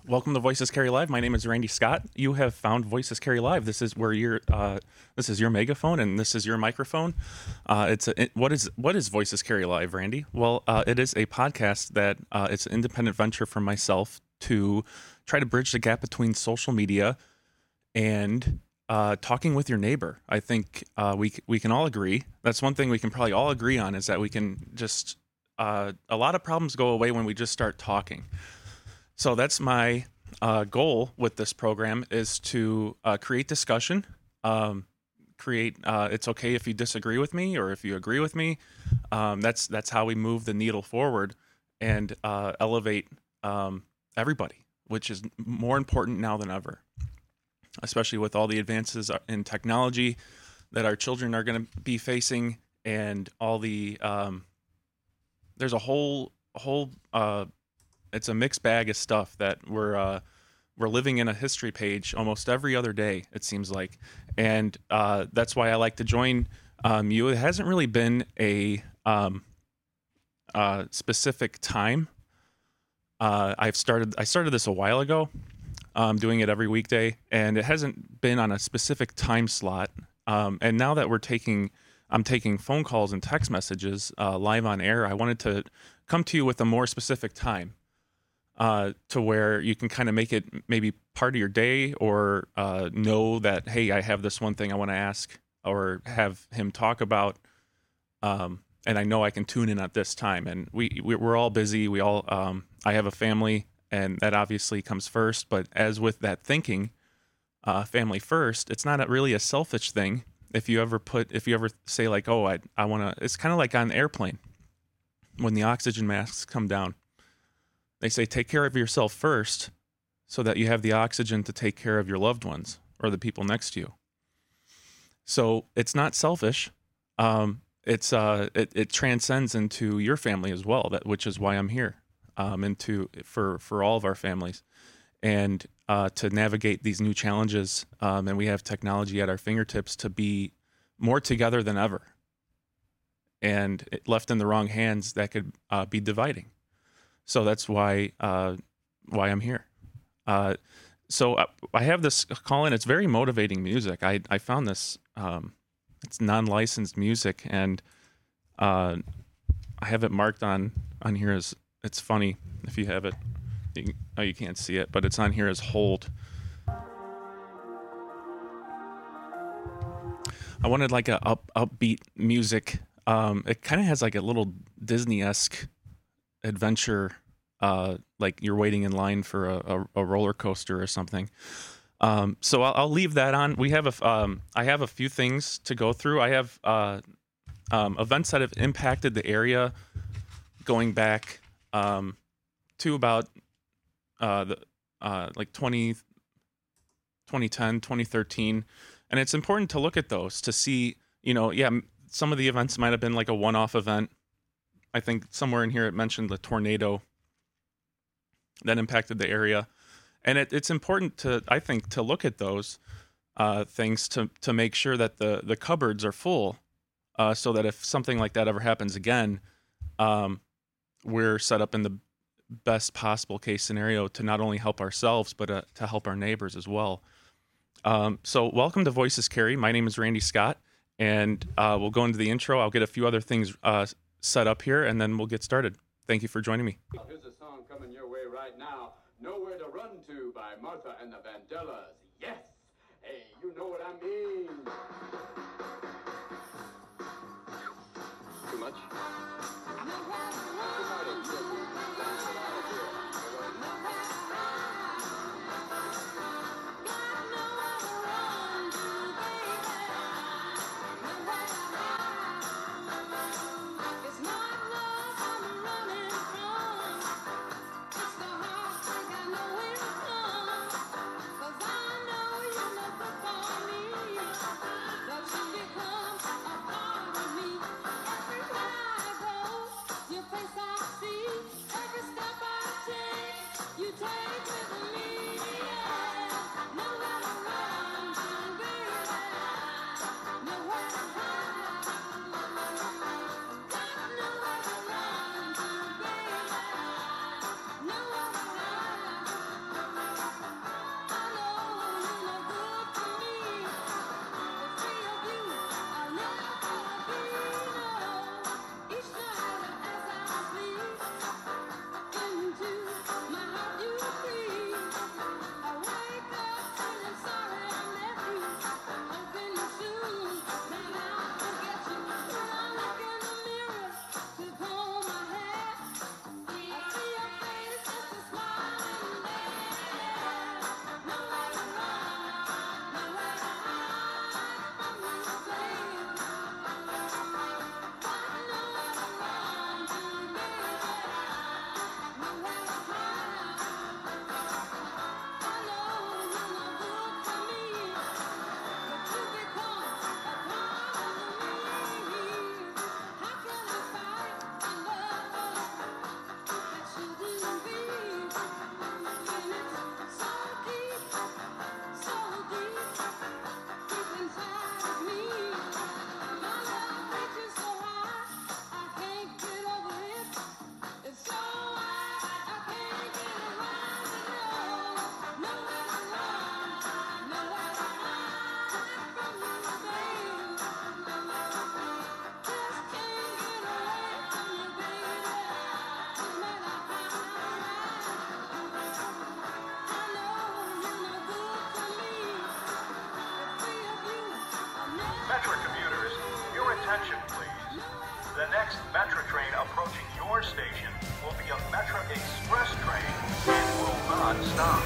Welcome to Voices Carry Live. My name is Randy Scott. You have found Voices Carry Live. This is where this is your megaphone and this is your microphone. What is Voices Carry Live, Randy? Well, it is a podcast that it's an independent venture from myself to try to bridge the gap between social media and talking with your neighbor. I think we can all agree. That's one thing we can probably all agree on, is that we can just a lot of problems go away when we just start talking. So that's my goal with this program, is to create discussion. It's okay if you disagree with me or if you agree with me. That's how we move the needle forward and elevate everybody, which is more important now than ever, especially with all the advances in technology that our children are going to be facing, and all the there's a whole it's a mixed bag of stuff that we're living in a history page almost every other day, it seems like, and that's why I like to join you. It hasn't really been a specific time. I started this a while ago, doing it every weekday, and it hasn't been on a specific time slot. And now that I'm taking phone calls and text messages live on air, I wanted to come to you with a more specific time. To where you can kind of make it maybe part of your day, or know that, hey, I have this one thing I want to ask or have him talk about, and I know I can tune in at this time. And we're all busy. We all I have a family, and that obviously comes first. But as with that thinking, family first, it's not really a selfish thing. If you ever say like, oh, I want to, it's kind of like on an airplane when the oxygen masks come down. They say, take care of yourself first so that you have the oxygen to take care of your loved ones or the people next to you. So it's not selfish. It transcends into your family as well, which is why I'm here, for all of our families, and to navigate these new challenges. And we have technology at our fingertips to be more together than ever. And left in the wrong hands, that could be dividing. So that's why I'm here. So I have this call in. It's very motivating music. I found this. It's non-licensed music, and I have it marked on here as, it's funny if you have it. You can't see it, but it's on here as hold. I wanted like a upbeat music. It kind of has like a little Disney-esque adventure, like you're waiting in line for a roller coaster or something. So I'll leave that on. I have a few things to go through. I have events that have impacted the area going back to about like 2010, 2013, and it's important to look at those to see, some of the events might have been like a one-off event. I think somewhere in here it mentioned the tornado that impacted the area. And it's important to look at those things to make sure that the cupboards are full, so that if something like that ever happens again, we're set up in the best possible case scenario to not only help ourselves, but to help our neighbors as well. So welcome to Voices Carry. My name is Randy Scott, and we'll go into the intro. I'll get a few other things set up here, and then we'll get started. Thank you for joining me. Here's a song coming your way right now. Nowhere to Run To by Martha and the Vandellas. Yes! Hey, you know what I mean. Too much? Everywhere I go, your face I see. Metra commuters, your attention please. The next Metra train approaching your station will be a Metra Express train and will not stop.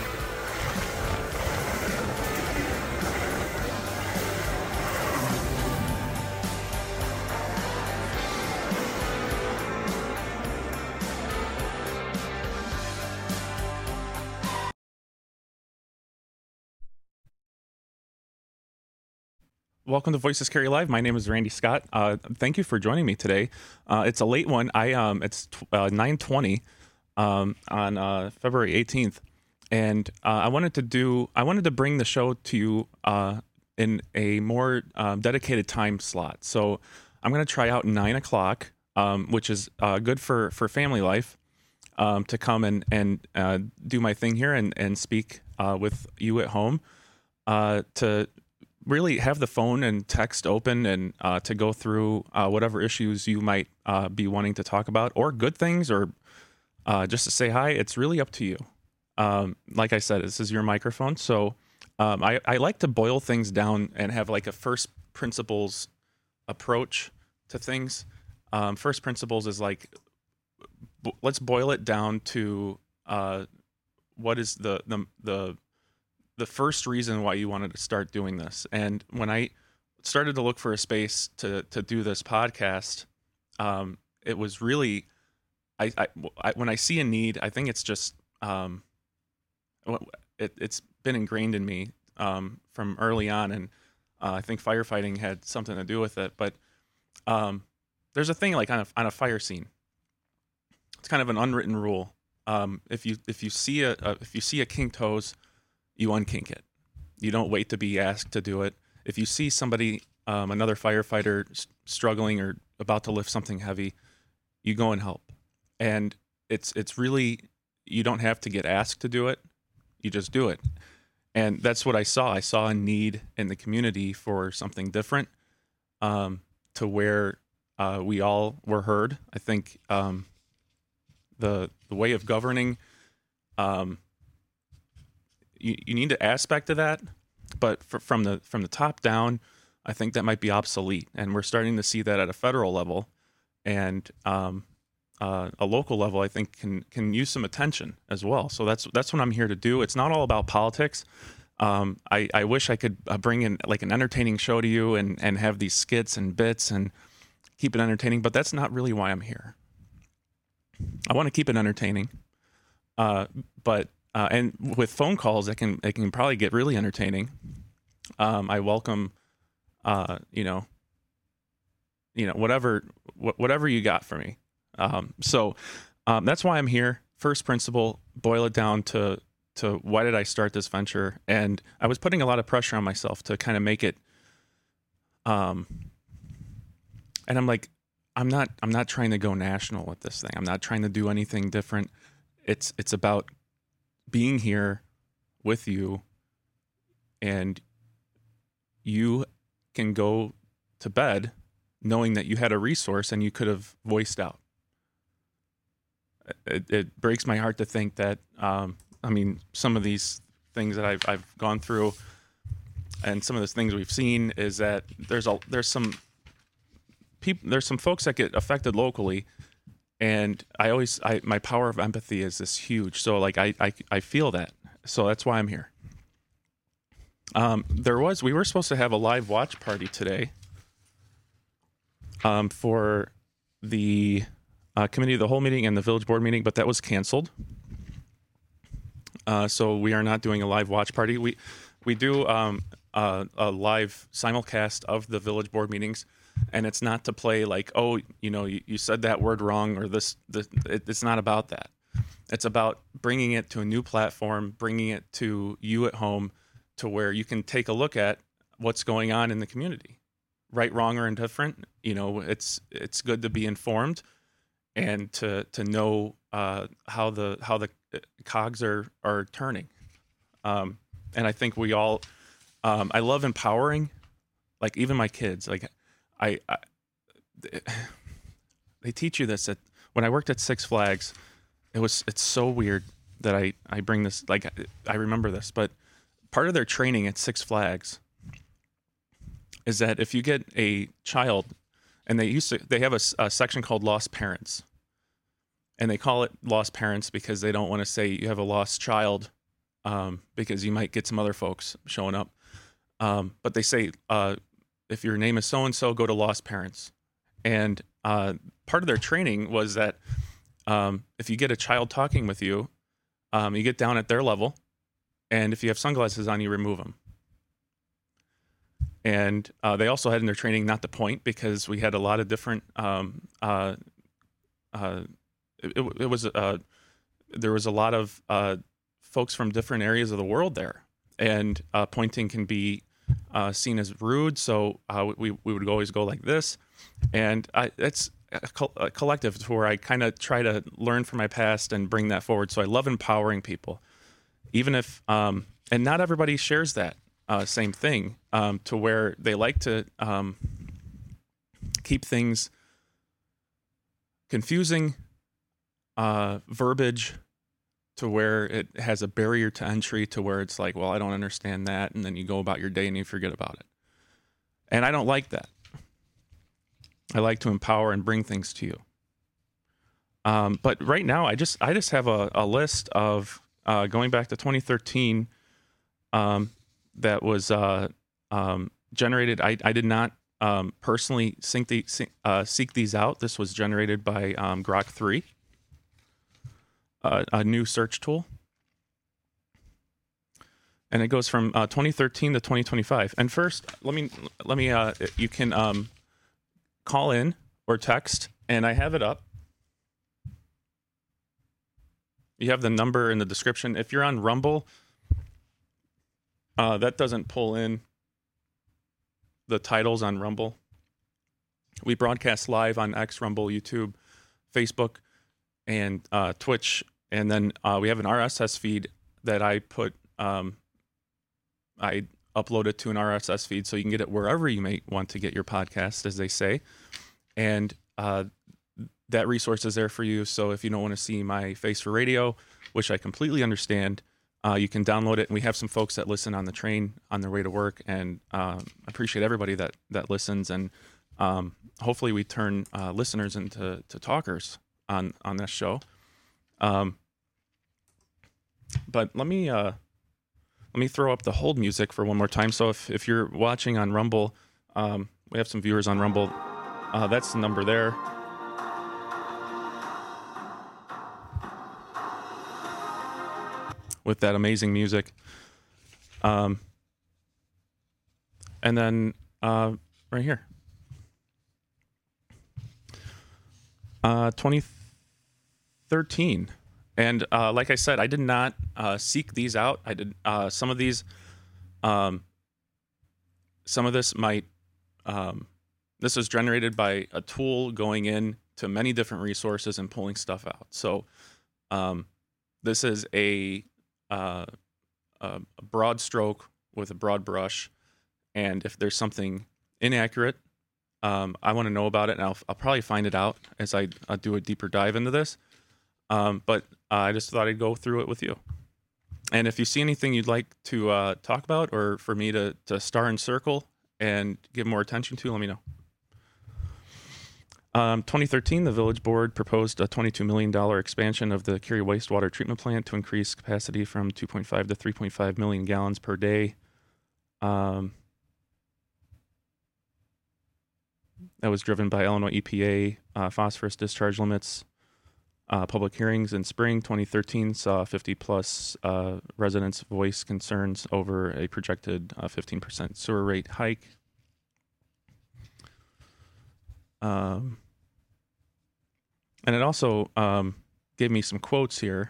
Welcome to Voices Carry Live. My name is Randy Scott. Thank you for joining me today. It's a late one. It's 9:20 on February 18th, and I wanted to bring the show to you in a more dedicated time slot. So I'm going to try out 9 o'clock, which is good for family life, to come and do my thing here and speak with you at home, to really have the phone and text open and to go through whatever issues you might be wanting to talk about, or good things, or just to say hi. It's really up to you. Like I said, this is your microphone. So I like to boil things down and have like a first principles approach to things. First principles is like, let's boil it down to what is the first reason why you wanted to start doing this. And when I started to look for a space to do this podcast, it was really, when I see a need, I think it's just, it's been ingrained in me from early on. And I think firefighting had something to do with it. But there's a thing like on a fire scene. It's kind of an unwritten rule. If you see a kinked hose, you unkink it. You don't wait to be asked to do it. If you see somebody, another firefighter struggling or about to lift something heavy, you go and help. And it's really, you don't have to get asked to do it. You just do it. And that's what I saw. I saw a need in the community for something different, to where we all were heard. I think the way of governing, you need an aspect of that, but from the top down, I think that might be obsolete, and we're starting to see that at a federal level, and a local level. I think can use some attention as well. So that's what I'm here to do. It's not all about politics. I wish I could bring in like an entertaining show to you and have these skits and bits and keep it entertaining, but that's not really why I'm here. I want to keep it entertaining, but. And with phone calls, it can probably get really entertaining. I welcome, whatever you got for me. So that's why I'm here. First principle, boil it down to why did I start this venture? And I was putting a lot of pressure on myself to kind of make it. And I'm like, I'm not trying to go national with this thing. I'm not trying to do anything different. It's about being here with you, and you can go to bed knowing that you had a resource and you could have voiced out. It breaks my heart to think that, some of these things that I've gone through and some of the things we've seen is that there's some folks that get affected locally. And my power of empathy is this huge. So like I feel that. So that's why I'm here. We were supposed to have a live watch party today, for the committee of the whole meeting and the village board meeting, but that was canceled. So we are not doing a live watch party. We do a live simulcast of the village board meetings. And it's not to play like, oh, you said that word wrong, or it's not about that. It's about bringing it to a new platform, bringing it to you at home, to where you can take a look at what's going on in the community, right, wrong, or indifferent. It's good to be informed and to know how the cogs are turning. And I think we all, I love empowering, like even my kids, like. They teach you this when I worked at Six Flags. It's so weird that I bring this, like, I remember this, but part of their training at Six Flags is that if you get a child, and they have a section called lost parents, and they call it lost parents because they don't want to say you have a lost child, because you might get some other folks showing up. But they say, if your name is so-and-so, go to lost parents. And part of their training was that if you get a child talking with you, you get down at their level, and if you have sunglasses on, you remove them. And they also had in their training not to point, because we had a lot of different. There was a lot of folks from different areas of the world there, and pointing can be seen as rude. So we would always go like this, and it's a collective to where I kind of try to learn from my past and bring that forward. So I love empowering people, even if and not everybody shares that. Same thing, to where they like to keep things confusing, verbiage, to where it has a barrier to entry, to where it's like, well, I don't understand that, and then you go about your day and you forget about it. And I don't like that. I like to empower and bring things to you. But right now, I just have a list of going back to 2013. That was generated. I did not personally seek these out. This was generated by Grok 3, a new search tool. And it goes from 2013 to 2025. And first, let me you can call in or text, and I have it up. You have the number in the description. If you're on Rumble, that doesn't pull in the titles on Rumble. We broadcast live on X, Rumble, YouTube, Facebook, and Twitch. And then we have an RSS feed that I put, I upload it to an RSS feed so you can get it wherever you may want to get your podcast, as they say. And that resource is there for you. So if you don't want to see my face for radio, which I completely understand, you can download it, and we have some folks that listen on the train on their way to work, and appreciate everybody that listens, and hopefully we turn listeners into talkers on this show. But let me throw up the hold music for one more time. So if you're watching on Rumble, we have some viewers on Rumble. That's the number there. With that amazing music. And then right here. 2013. And like I said, I did not seek these out. I did some of these. Some of this might. This was generated by a tool going in to many different resources and pulling stuff out. So this is a broad stroke with a broad brush, and if there's something inaccurate, I want to know about it, and I'll probably find it out as I do a deeper dive into this. But I just thought I'd go through it with you. And if you see anything you'd like to talk about, or for me to star and circle and give more attention to, let me know. 2013, the village board proposed a $22 million expansion of the Cary wastewater treatment plant to increase capacity from 2.5 to 3.5 million gallons per day. That was driven by Illinois EPA phosphorus discharge limits. Public hearings in spring 2013 saw 50-plus residents voice concerns over a projected 15% sewer rate hike. And it also gave me some quotes here.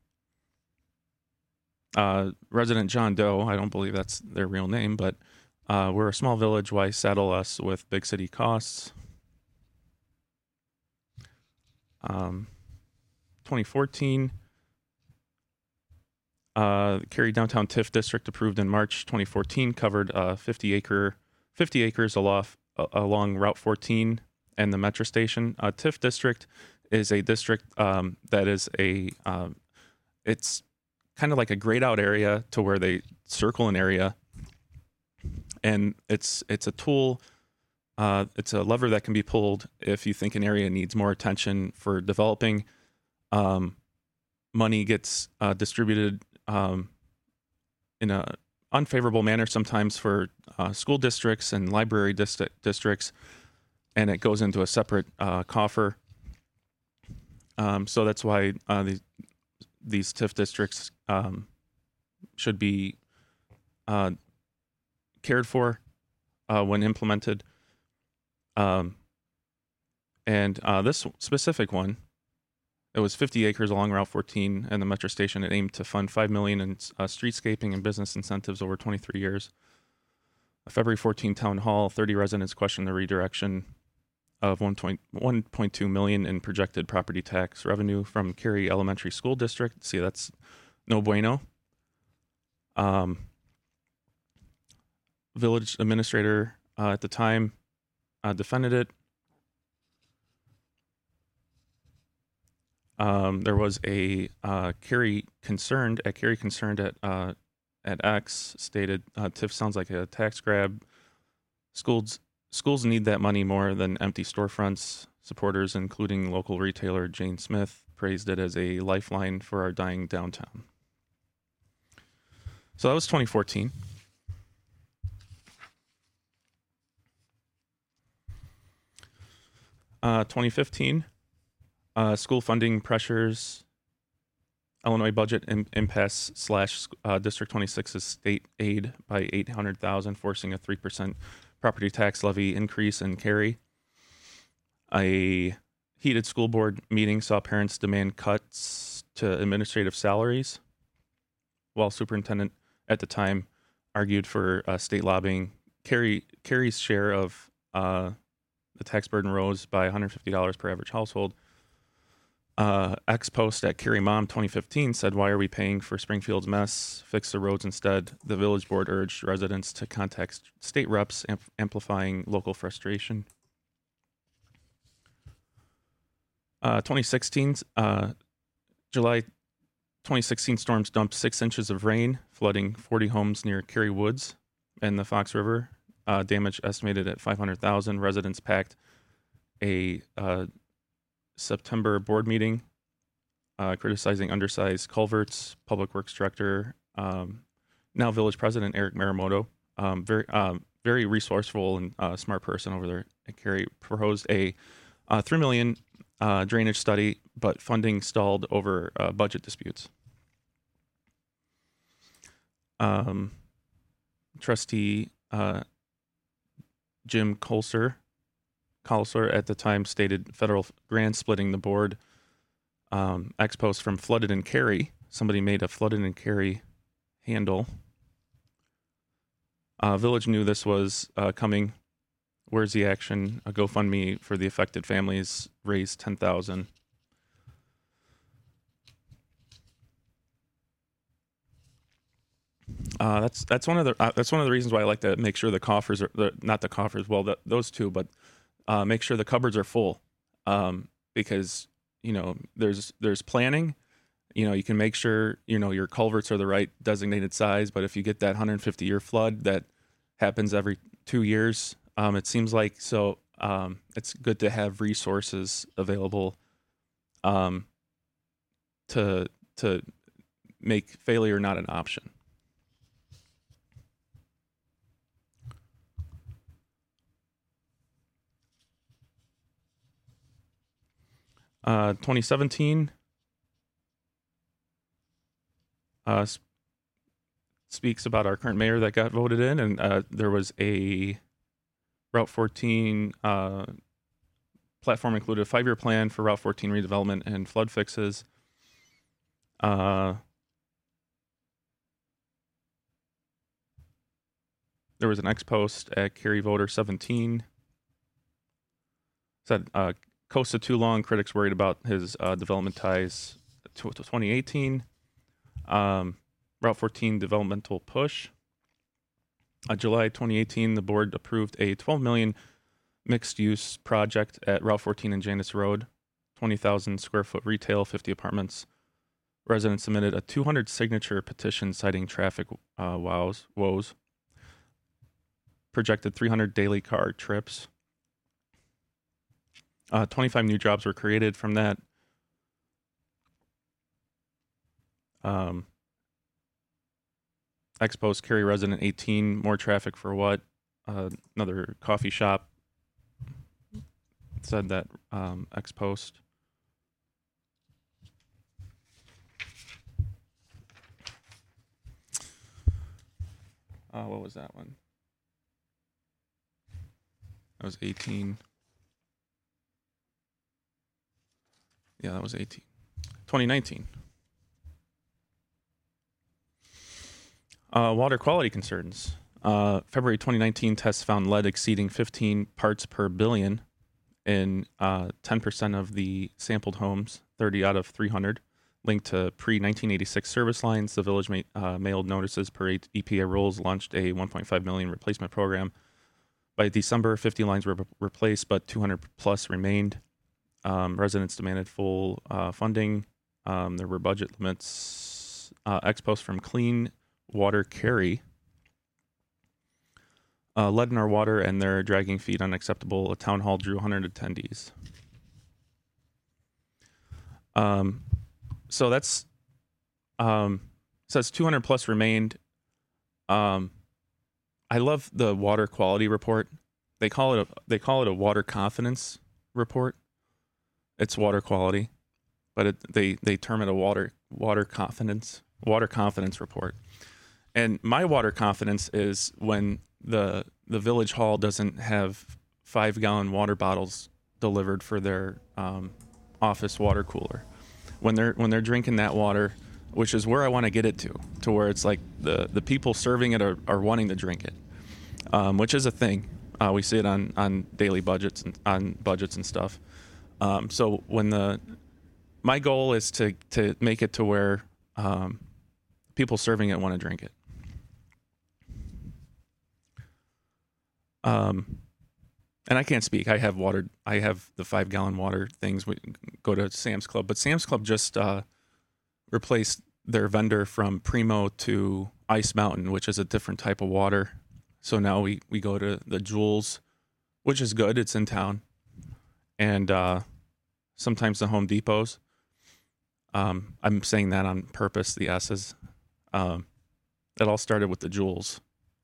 Resident John Doe, I don't believe that's their real name, but we're a small village, why saddle us with big city costs? 2014, Cary Downtown TIF District approved in March 2014 covered 50 acres along Route 14 and the metro station. TIF District is a district that is it's kind of like a grayed out area to where they circle an area, and it's a tool. It's a lever that can be pulled if you think an area needs more attention for developing. Money gets distributed in a unfavorable manner sometimes for school districts and library districts, and it goes into a separate coffer. So that's why these TIF districts should be cared for when implemented. And this specific one, it was 50 acres along Route 14 and the metro station. It aimed to fund $5 million in streetscaping and business incentives over 23 years. A February 14 town hall, 30 residents questioned the redirection of $1.2 million in projected property tax revenue from Cary Elementary School District. See, that's no bueno. Village administrator at the time defended it. There was a Cary Concerned at X stated TIF sounds like a tax grab. Schools need that money more than empty storefronts. Supporters, including local retailer Jane Smith, praised it as a lifeline for our dying downtown. So that was 2014. Uh, 2015. School funding pressures, Illinois budget impasse / District 26's state aid by $800,000, forcing a 3% property tax levy increase in Cary. A heated school board meeting saw parents demand cuts to administrative salaries, while superintendent at the time argued for state lobbying. Cary's share of the tax burden rose by $150 per average household. Ex post at Cary Mom 2015 said, "Why are we paying for Springfield's mess? Fix the roads instead." The village board urged residents to contact state reps, amplifying local frustration. July 2016 storms dumped 6 inches of rain, flooding 40 homes near Cary Woods and the Fox River. Damage estimated at $500,000. Residents packed a September board meeting, criticizing undersized culverts. Public Works Director, now Village President Eric Maramoto, very resourceful and smart person over there at Cary, proposed a $3 million drainage study, but funding stalled over budget disputes. Trustee Jim Colser at the time stated federal grant splitting the board. Ex post from Flooded in Cary. Somebody made a Flooded in Cary handle. Village knew this was coming. Where's the action? A GoFundMe for the affected families raised $10,000. That's one of the reasons why I like to make sure the coffers are not the coffers. Well, those two, but make sure the cupboards are full, because there's planning. You can make sure your culverts are the right designated size. But if you get that 150-year flood that happens every 2 years, it seems like so. It's good to have resources available to make failure not an option. 2017 speaks about our current mayor that got voted in, and there was a Route 14 platform included a 5-year plan for Route 14 redevelopment and flood fixes. There was an ex post at Cary Voter 17. Said Costa too long. Critics worried about his development ties to 2018. Route 14 developmental push. July 2018, the board approved a $12 million mixed-use project at Route 14 and Janice Road, 20,000 square foot retail, 50 apartments. Residents submitted a 200 signature petition citing traffic woes. projected 300 daily car trips. 25 new jobs were created from that. X-Post Cary resident 18, more traffic for what? Another coffee shop said that X-Post. What was that one? That was 18. Yeah, that was 18. 2019. Water quality concerns. February 2019 tests found lead exceeding 15 parts per billion in 10% of the sampled homes, 30 out of 300, linked to pre-1986 service lines. The village mailed notices per EPA rules, launched a $1.5 million replacement program. By December, 50 lines were replaced, but 200 plus remained. Residents demanded full funding. There were budget limits. X-Post from Clean Water Cary. Lead in our water and their dragging feet unacceptable. A town hall drew 100 attendees. So that's says 200 plus remained. I love the water quality report. They call it a water confidence report. It's water quality, but they term it a water confidence report. And my water confidence is when the village hall doesn't have 5-gallon water bottles delivered for their office water cooler. When they're drinking that water, which is where I want to get it to where it's like the people serving it are wanting to drink it, which is a thing. We see it on daily budgets and on budgets and stuff. So my goal is to make it to where people serving it want to drink it. And I can't speak. I have the 5-gallon water things. We go to Sam's Club, but Sam's Club just replaced their vendor from Primo to Ice Mountain, which is a different type of water. So now we go to the Jewels, which is good. It's in town. And sometimes the Home Depots. I'm saying that on purpose, the S's. It all started with the Jewels.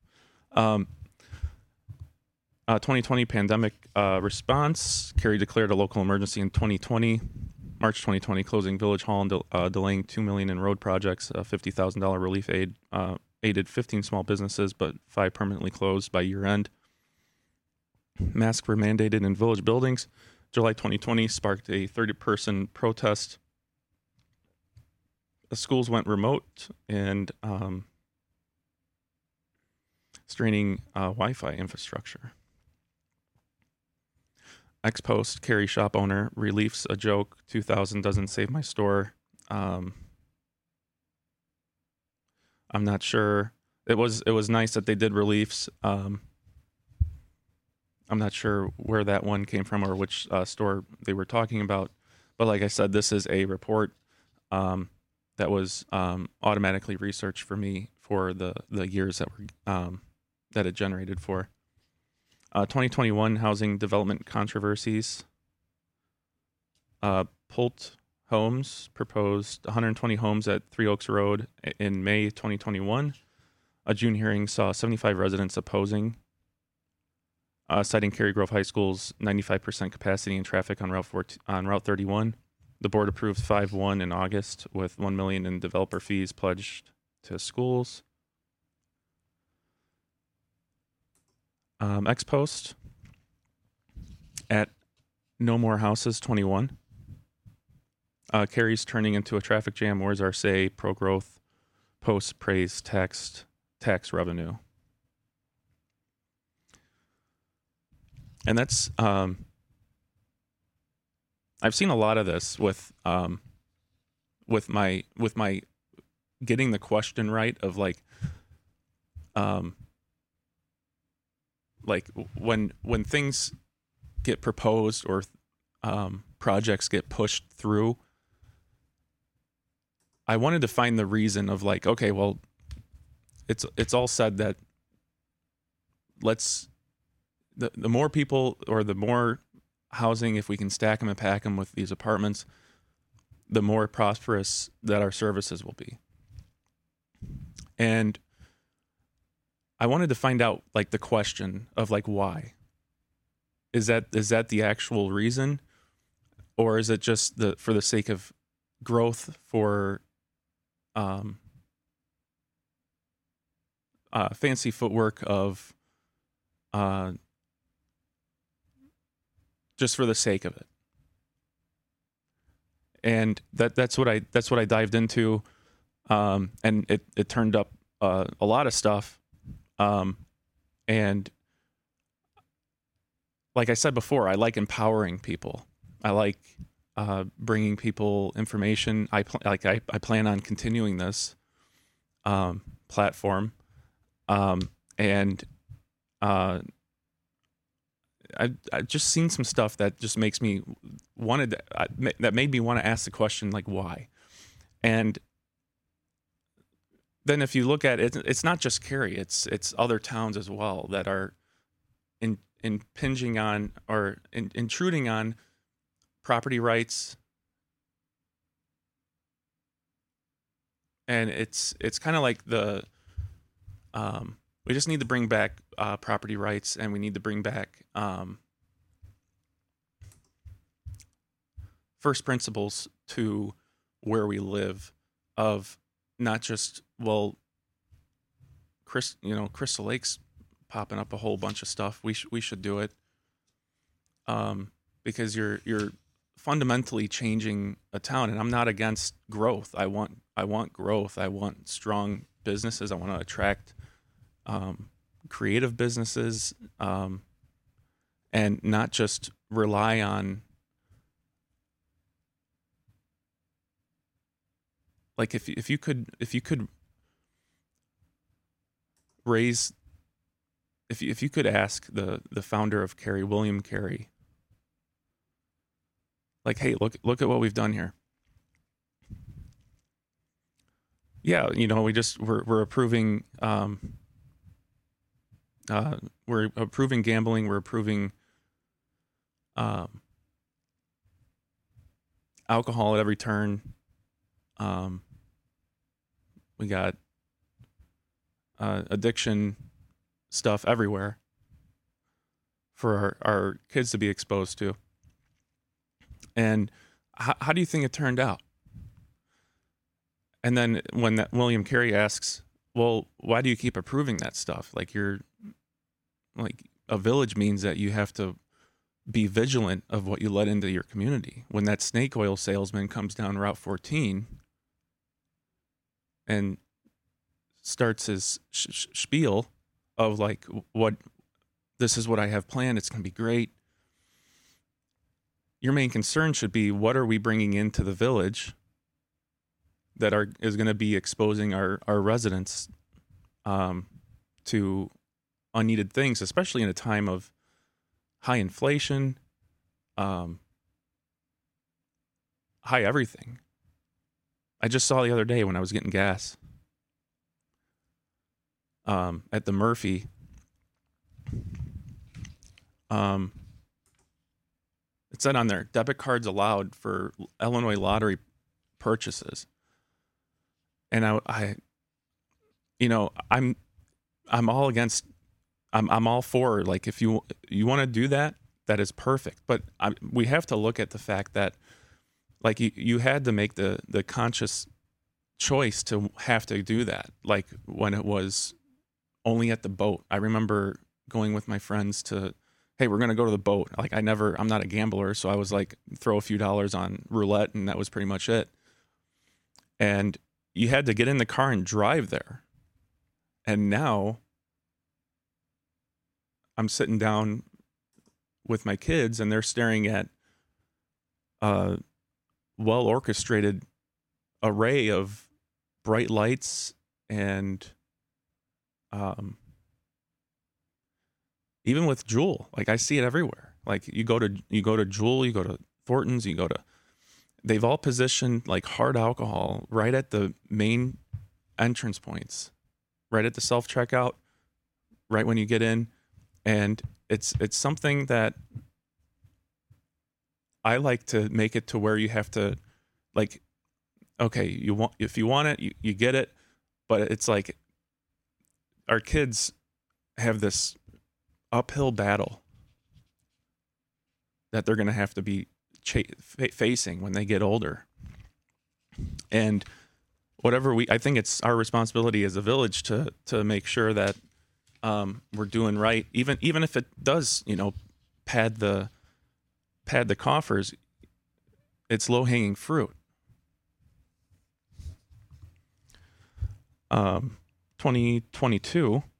2020 pandemic response. Cary declared a local emergency in 2020. March 2020, closing Village Hall and delaying $2 million in road projects. $50,000 relief aid aided 15 small businesses, but 5 permanently closed by year end. Masks were mandated in village buildings. July 2020 sparked a 30-person protest. The schools went remote and straining Wi-Fi infrastructure. X-Post Cary shop owner reliefs a joke. 2,000 doesn't save my store. I'm not sure. It was nice that they did reliefs. I'm not sure where that one came from or which store they were talking about. But like I said, this is a report that was automatically researched for me for the years that were that it generated for. 2021 housing development controversies. Pult Homes proposed 120 homes at Three Oaks Road in May 2021. A June hearing saw 75 residents opposing, citing Cary Grove High School's 95% capacity and traffic on Route 31. The board approved 5-1 in August with $1 million in developer fees pledged to schools. X-Post at No More Houses 21. Cary's turning into a traffic jam. Where's our say? Pro-growth. Post praise tax revenue. And that's I've seen a lot of this with my getting the question right of like when things get proposed or projects get pushed through, I wanted to find the reason of like, okay, well, it's all said that the more people or the more housing, if we can stack them and pack them with these apartments, the more prosperous that our services will be. And I wanted to find out, like, the question of, like, why? Is that the actual reason? Or is it just for the sake of growth, for fancy footwork of just for the sake of it? And that's what I dived into, and it turned up a lot of stuff, and like I said before, I like empowering people. I like bringing people information. I plan on continuing this platform, and I just seen some stuff that just makes me that made me want to ask the question, like, why? And then if you look at it, it's not just Cary, it's other towns as well that are impinging on or intruding on property rights. And it's kind of like we just need to bring back property rights, and we need to bring back first principles to where we live, of not just, well, Crystal Lake's popping up a whole bunch of stuff. We should do it, because you're fundamentally changing a town. And I'm not against growth. I want growth. I want strong businesses. I want to attract creative businesses, and not just rely on, like, if you could raise, if you could ask the founder of Cary, William Cary, like, hey, look at what we've done here. Yeah, we're approving gambling, we're approving alcohol at every turn. We got addiction stuff everywhere for our kids to be exposed to. And how do you think it turned out? And then when that William Cary asks, well, why do you keep approving that stuff? Like, a village means that you have to be vigilant of what you let into your community. When that snake oil salesman comes down Route 14 and starts his spiel of, like, this is what I have planned, it's going to be great. Your main concern should be, what are we bringing into the village that is going to be exposing our residents to unneeded things, especially in a time of high inflation, high everything. I just saw the other day when I was getting gas at the Murphy. It said on there, debit cards allowed for Illinois lottery purchases. And I'm all against, I'm all for, like, if you want to do that, that is perfect. But we have to look at the fact that, like, you had to make the conscious choice to have to do that. Like, when it was only at the boat. I remember going with my friends to, hey, we're going to go to the boat. Like, I'm not a gambler. So I was like, throw a few dollars on roulette, and that was pretty much it. And you had to get in the car and drive there. And now I'm sitting down with my kids, and they're staring at a well-orchestrated array of bright lights, and even with Jewel, like, I see it everywhere. Like, you go to Jewel, you go to Thornton's, they've all positioned, like, hard alcohol right at the main entrance points, right at the self-checkout, right when you get in. And it's something that I like to make it to where you have to, like, okay, if you want it, you get it. But it's like our kids have this uphill battle that they're going to have to be facing when they get older. And I think it's our responsibility as a village to make sure that we're doing right, even if it does, pad the coffers. It's low hanging fruit. 2022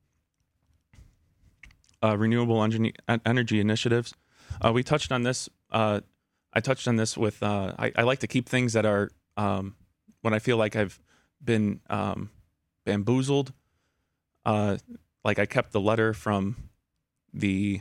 renewable energy initiatives. We touched on this. I touched on this with. I like to keep things that are when I feel like I've been bamboozled. Like I kept the letter from the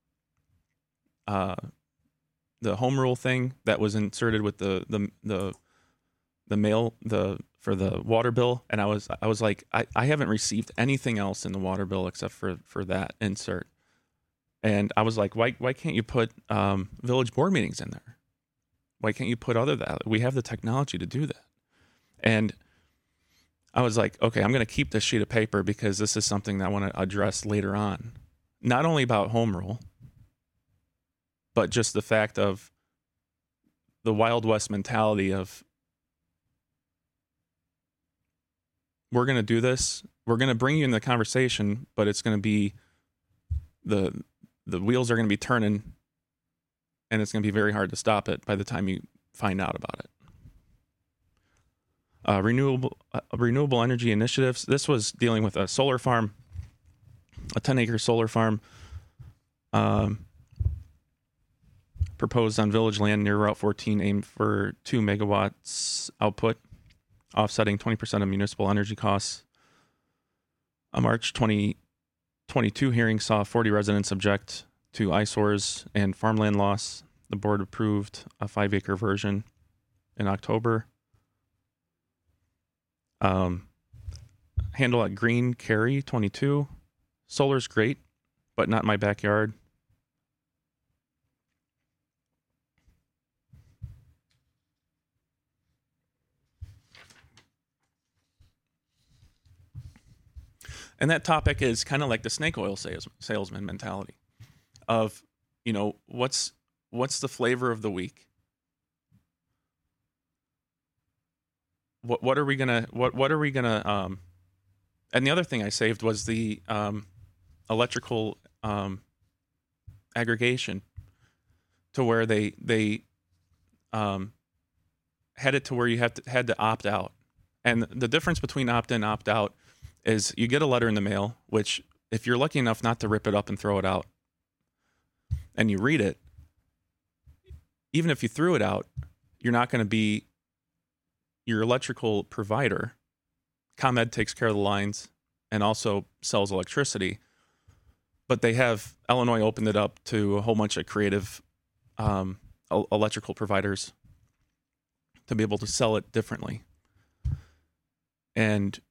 home rule thing that was inserted with the mail for the water bill, and I was like, I haven't received anything else in the water bill except for that insert. And I was like, why can't you put village board meetings in there? Why can't you put that? We have the technology to do that. And I was like, okay, I'm going to keep this sheet of paper because this is something that I want to address later on. Not only about home rule, but just the fact of the Wild West mentality of, we're going to do this. We're going to bring you in the conversation, but it's going to be the wheels are going to be turning, and it's going to be very hard to stop it by the time you find out about it. Renewable energy initiatives. This was dealing with a solar farm, a 10-acre solar farm proposed on village land near Route 14, aimed for 2 megawatts output, offsetting 20% of municipal energy costs. A March 2022 hearing saw 40 residents object to eyesores and farmland loss. The board approved a 5-acre version in October. Handle at Green Carry 22. Solar's great, but not my backyard. And that topic is kind of like the snake oil salesman mentality of, what's the flavor of the week? What are we gonna and the other thing I saved was the electrical aggregation, to where they had it to where you had to opt out. And the difference between opt in, opt out is you get a letter in the mail, which if you're lucky enough not to rip it up and throw it out, and you read it, even if you threw it out, you're not going to be your electrical provider. ComEd takes care of the lines and also sells electricity, but Illinois opened it up to a whole bunch of creative electrical providers to be able to sell it differently. And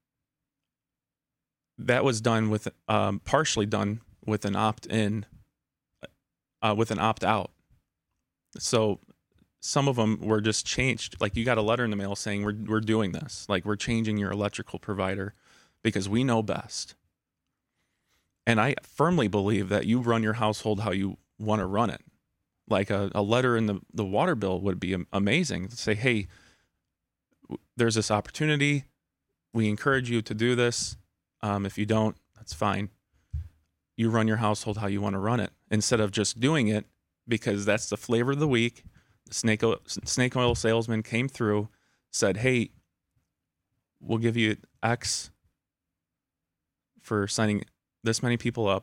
that was done with partially done with an opt-in, with an opt-out. So some of them were just changed. Like, you got a letter in the mail saying we're doing this. Like, we're changing your electrical provider because we know best. And I firmly believe that you run your household how you want to run it. Like a letter in the water bill would be amazing to say, hey, there's this opportunity. We encourage you to do this. If you don't, that's fine. You run your household how you want to run it, instead of just doing it because that's the flavor of the week. The snake oil salesman came through, said, hey, we'll give you X for signing this many people up.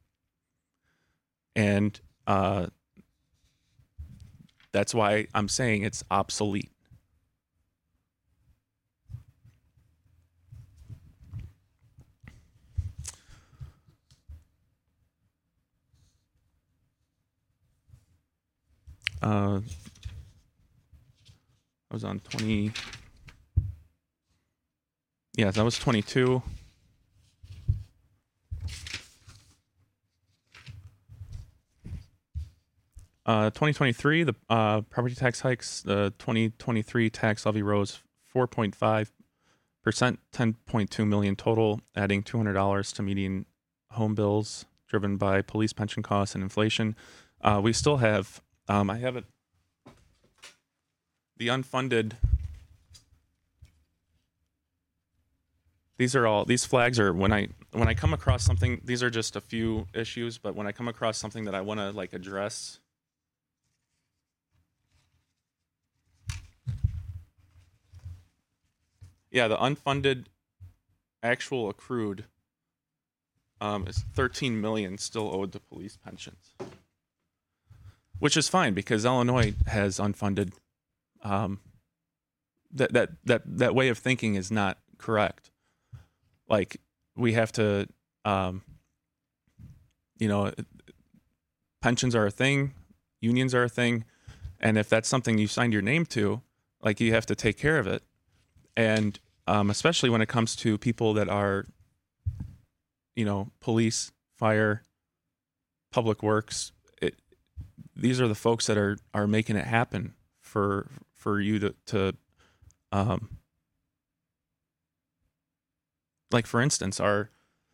And that's why I'm saying it's obsolete. I was on 20. Yeah, that was 22. 2023, the property tax hikes. The 2023 tax levy rose 4.5%, 10.2 million total, adding $200 to median home bills, driven by police pension costs and inflation. We still have, I have it, the unfunded. These flags are when I come across something. These are just a few issues, but when I come across something that I want to like address. Yeah, the unfunded actual accrued is 13 million still owed to police pensions, which is fine because Illinois has unfunded. That way of thinking is not correct. Like we have to, pensions are a thing, unions are a thing, and if that's something you signed your name to, like you have to take care of it. And especially when it comes to people that are, police, fire, public works, these are the folks that are making it happen for you to like for instance, I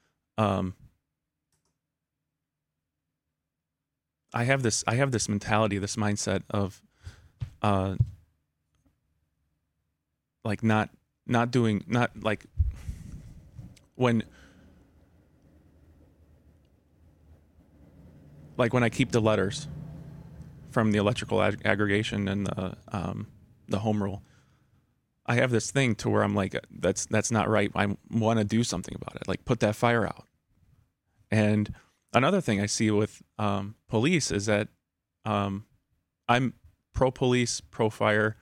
have this mentality, this mindset of like not like when I keep the letters from the electrical aggregation and the home rule, I have this thing to where I'm like, that's not right. I want to do something about it. Like put that fire out. And another thing I see with police is that I'm pro police, pro fire,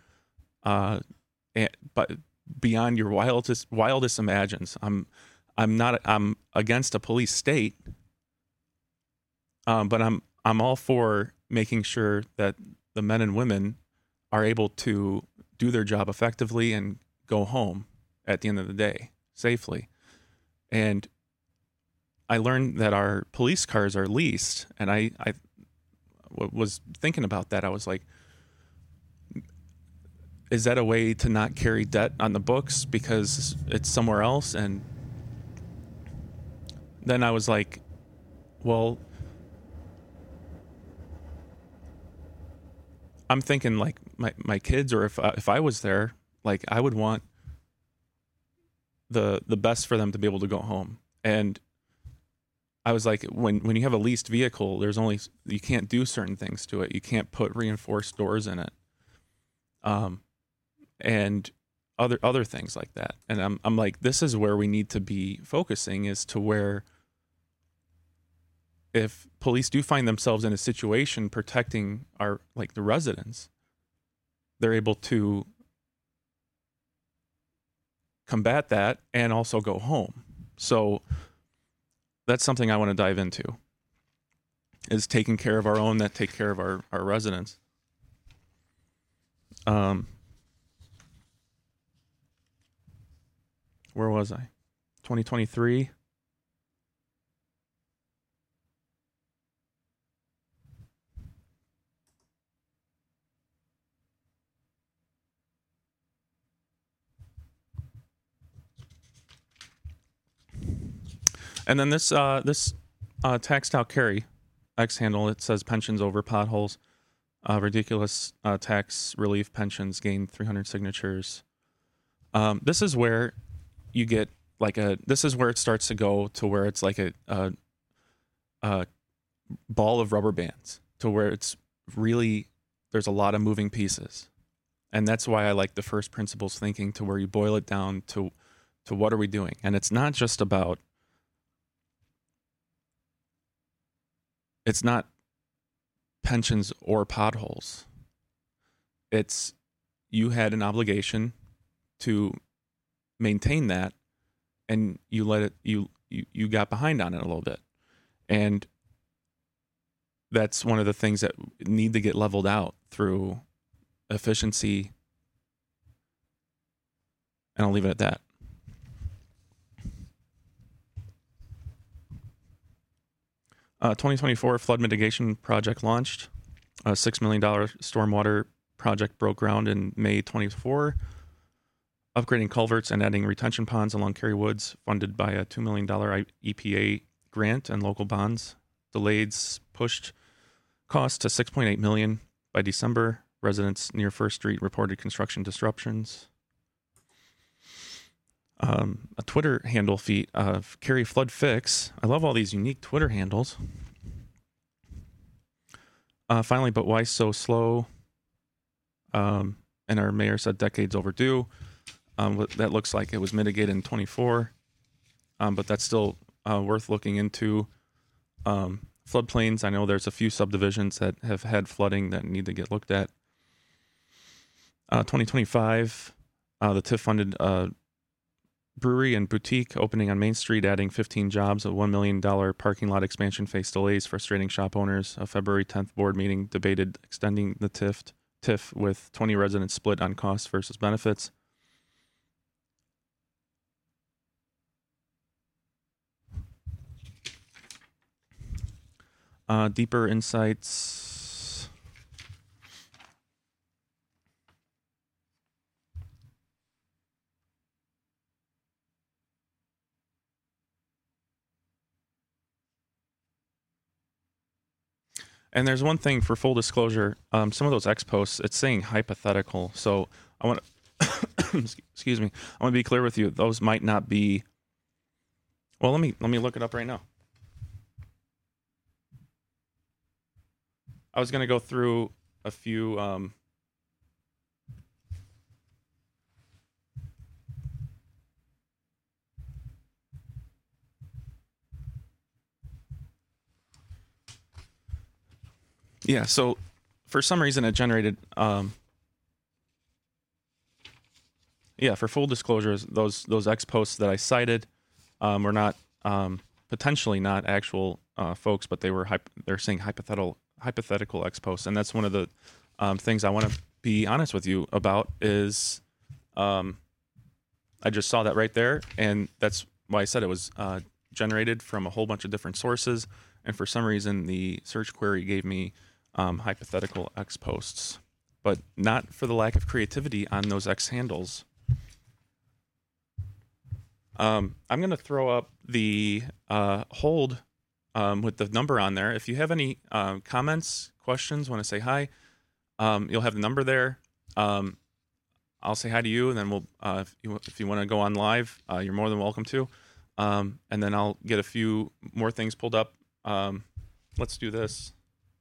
but beyond your wildest imagines. I'm against a police state, but I'm all for making sure that the men and women are able to do their job effectively and go home at the end of the day safely. And I learned that our police cars are leased, and I was thinking about that. I was like, is that a way to not carry debt on the books because it's somewhere else? And then I was like, well, I'm thinking like my kids, or if I was there, like I would want the best for them to be able to go home. And I was like, when you have a leased vehicle, you can't do certain things to it. You can't put reinforced doors in it. And other things like that. And I'm like, this is where we need to be focusing, is to where if police do find themselves in a situation protecting the residents, they're able to combat that and also go home. So that's something I want to dive into, is taking care of our own that take care of our residents. Where was I? 2023. And then this taxed out carry X handle, it says pensions over potholes, ridiculous tax relief pensions gain 300 signatures. This is where you get this is where it starts to go to where it's like a ball of rubber bands, to where it's really, there's a lot of moving pieces. And that's why I like the first principles thinking, to where you boil it down to what are we doing? And it's not just about, it's not pensions or potholes. It's, you had an obligation to maintain that, and you let it, you got behind on it a little bit. And that's one of the things that need to get leveled out through efficiency. And I'll leave it at that. Uh, 2024 flood mitigation project launched. A $6 million stormwater project broke ground in May 24, upgrading culverts and adding retention ponds along Cary Woods, funded by a $2 million EPA grant and local bonds. Delays pushed costs to $6.8 million by December. Residents near First Street reported construction disruptions. A Twitter handle feed of Cary Flood Fix. I love all these unique Twitter handles. Finally, but why so slow? And our mayor said decades overdue. That looks like it was mitigated in 24, but that's still worth looking into. Floodplains, I know there's a few subdivisions that have had flooding that need to get looked at. 2025, the TIF funded brewery and boutique opening on Main Street, adding 15 jobs. A $1 million parking lot expansion faced delays, frustrating shop owners. A February 10th board meeting debated extending the TIF with 20 residents split on costs versus benefits. Deeper insights. And there's one thing for full disclosure. Some of those X posts, it's saying hypothetical. So I want to, excuse me. I want to be clear with you. Those might not be. Well, let me look it up right now. I was going to go through a few. Yeah, so for some reason it generated. For full disclosures, those X posts that I cited were not potentially not actual folks, but they're saying hypothetical X posts, and that's one of the things I want to be honest with you about. Is I just saw that right there, and that's why I said it was generated from a whole bunch of different sources, and for some reason the search query gave me hypothetical X posts, but not for the lack of creativity on those X handles. I'm going to throw up the hold with the number on there. If you have any comments, questions, want to say hi, you'll have the number there. I'll say hi to you, and then we'll if you want to go on live, you're more than welcome to. And then I'll get a few more things pulled up. Let's do this.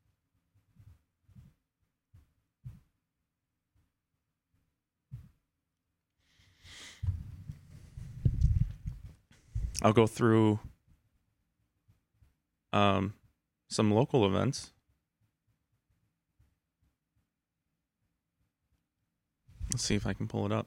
I'll go through some local events. Let's see if I can pull it up.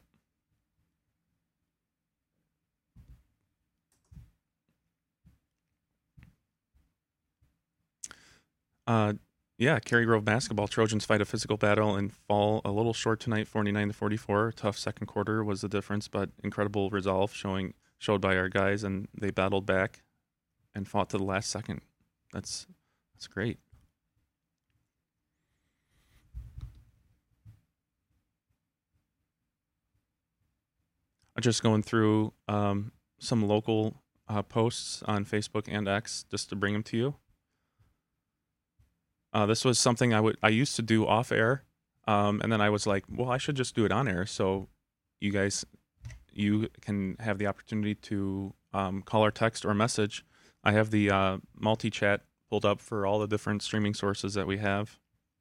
Cary Grove basketball. Trojans fight a physical battle and fall a little short tonight, 49-44. Tough second quarter was the difference, but incredible resolve showed by our guys, and they battled back and fought to the last second. That's great. I'm just going through some local posts on Facebook and X just to bring them to you. This was something I used to do off air, and then I was like, well, I should just do it on air, so you can have the opportunity to call or text or message. I have the multi-chat pulled up for all the different streaming sources that we have.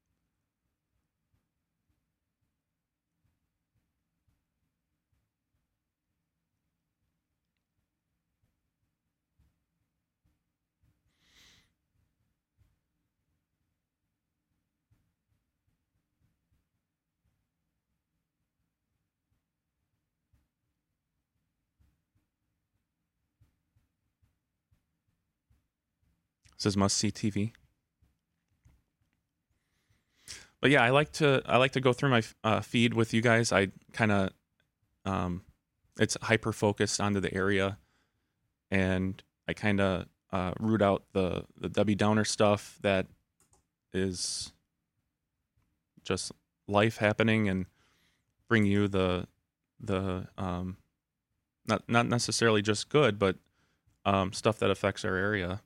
It says must see TV. But yeah, I like to go through my feed with you guys. I kind of it's hyper focused onto the area, and I kind of root out the Debbie Downer stuff that is just life happening and bring you the not necessarily just good, but stuff that affects our area.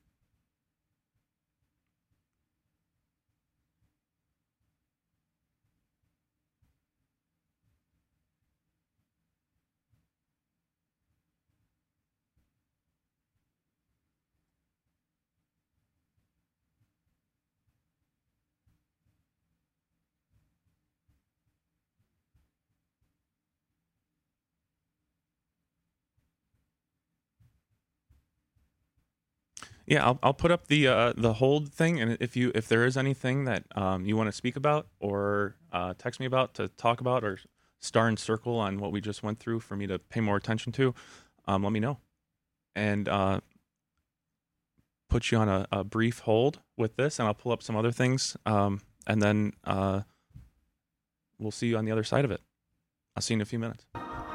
Yeah, I'll put up the hold thing, and if there is anything that you want to speak about or text me about to talk about or star and circle on what we just went through for me to pay more attention to, let me know, and put you on a brief hold with this, and I'll pull up some other things, and then we'll see you on the other side of it. I'll see you in a few minutes.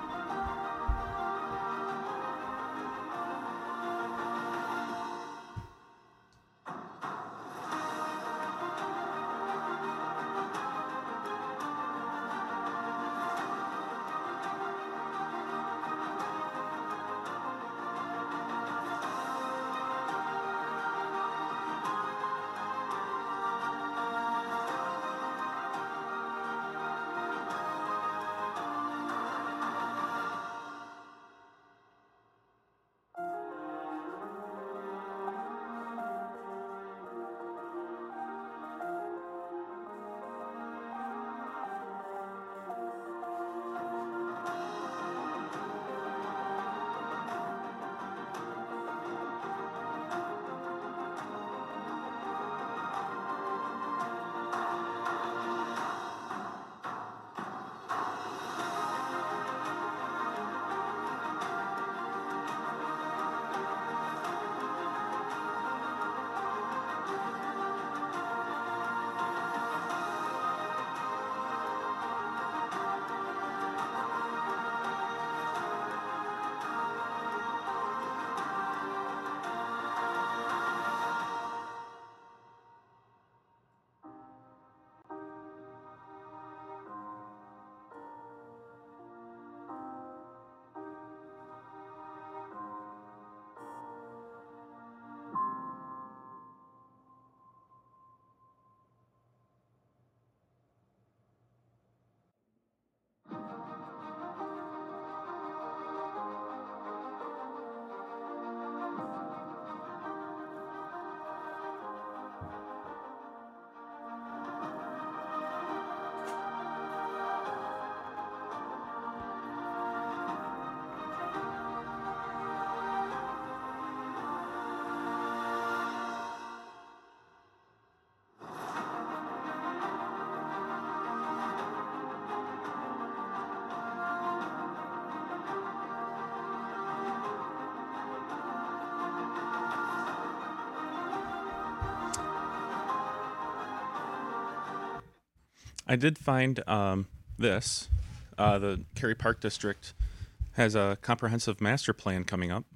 I did find this. The Cary Park District has a comprehensive master plan coming up.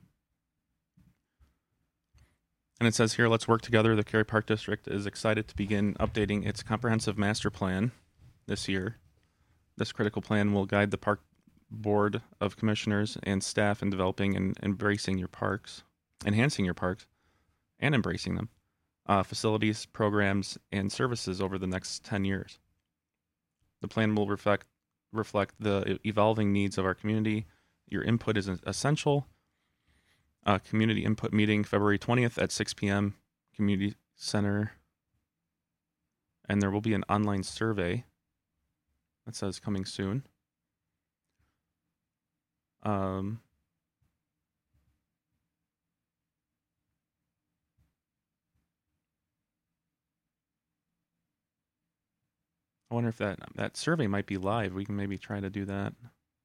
And it says here, let's work together. The Cary Park District is excited to begin updating its comprehensive master plan this year. This critical plan will guide the Park Board of Commissioners and staff in developing and embracing your parks, enhancing your parks, and embracing them, facilities, programs, and services over the next 10 years. The plan will reflect the evolving needs of our community. Your input is essential. Community input meeting February 20th at 6 p.m. Community Center. And there will be an online survey that says coming soon. I wonder if that survey might be live. We can maybe try to do that.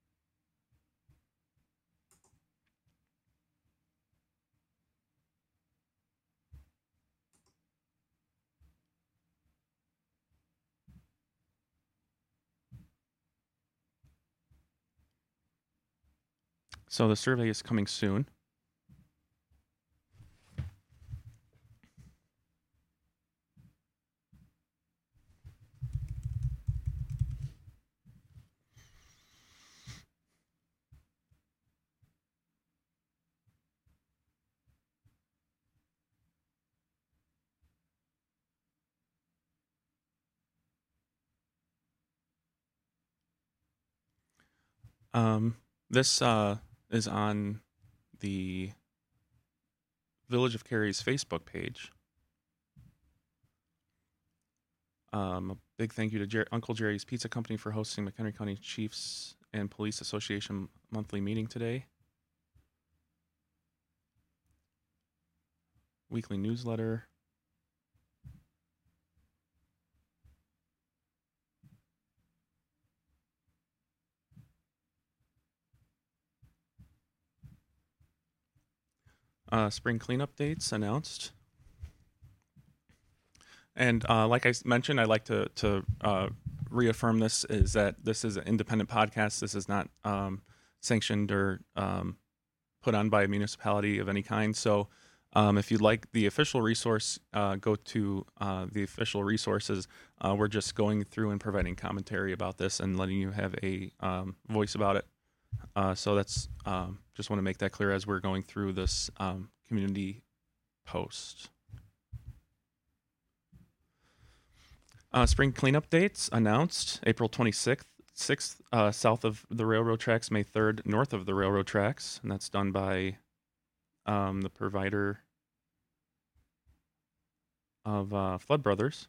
So the survey is coming soon. This is on the Village of Cary's Facebook page. A big thank you to Uncle Jerry's Pizza Company for hosting McHenry County Chiefs and Police Association monthly meeting today. Weekly newsletter. Spring cleanup dates announced. And like I mentioned, I'd like to reaffirm this is that this is an independent podcast. This is not sanctioned or put on by a municipality of any kind. So if you'd like the official resource, go to the official resources. We're just going through and providing commentary about this and letting you have a voice about it. So that's just want to make that clear as we're going through this community post. Spring cleanup dates announced April 26th, 6th south of the railroad tracks, May 3rd north of the railroad tracks, and that's done by the provider of Flood Brothers.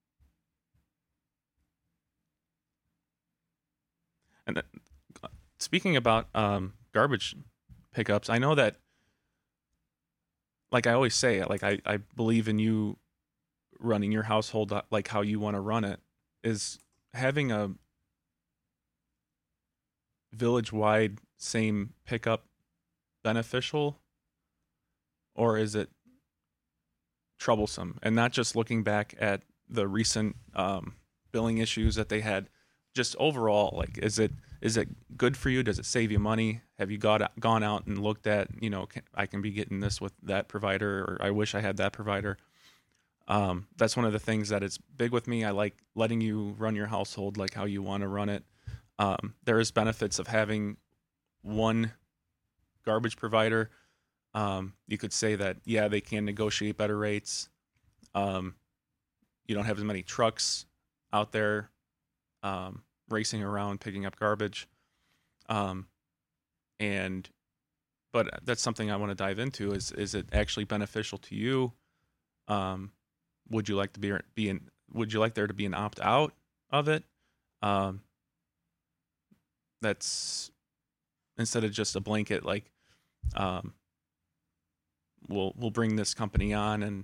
And speaking about garbage pickups, I know that, like I always say, like I believe in you running your household like how you want to run it. Is having a village-wide same pickup beneficial, or is it troublesome? And not just looking back at the recent billing issues that they had, just overall, like is it good for you? Does it save you money? Have you gone out and looked at, I can be getting this with that provider, or I wish I had that provider? That's one of the things that is big with me. I like letting you run your household like how you want to run it. There is benefits of having one garbage provider. You could say that, yeah, they can negotiate better rates. You don't have as many trucks out there racing around picking up garbage. But that's something I want to dive into. Is it actually beneficial to you? Would you like to would you like there to be an opt out of it? That's instead of just a blanket, like, we'll bring this company on, and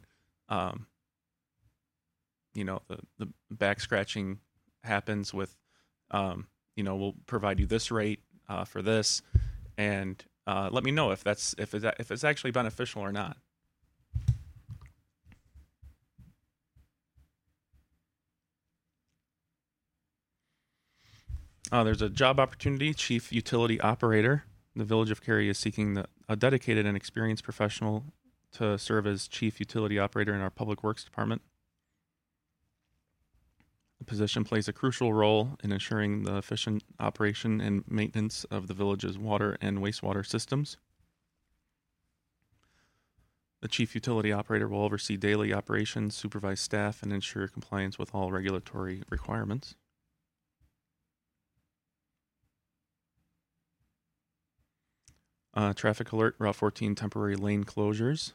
the back scratching happens with, we'll provide you this rate for this, and let me know if it's actually beneficial or not. There's a job opportunity, Chief Utility Operator. The Village of Cary is seeking a dedicated and experienced professional to serve as Chief Utility Operator in our Public Works Department. The position plays a crucial role in ensuring the efficient operation and maintenance of the village's water and wastewater systems. The Chief Utility Operator will oversee daily operations, supervise staff, and ensure compliance with all regulatory requirements. Traffic alert, Route 14 temporary lane closures.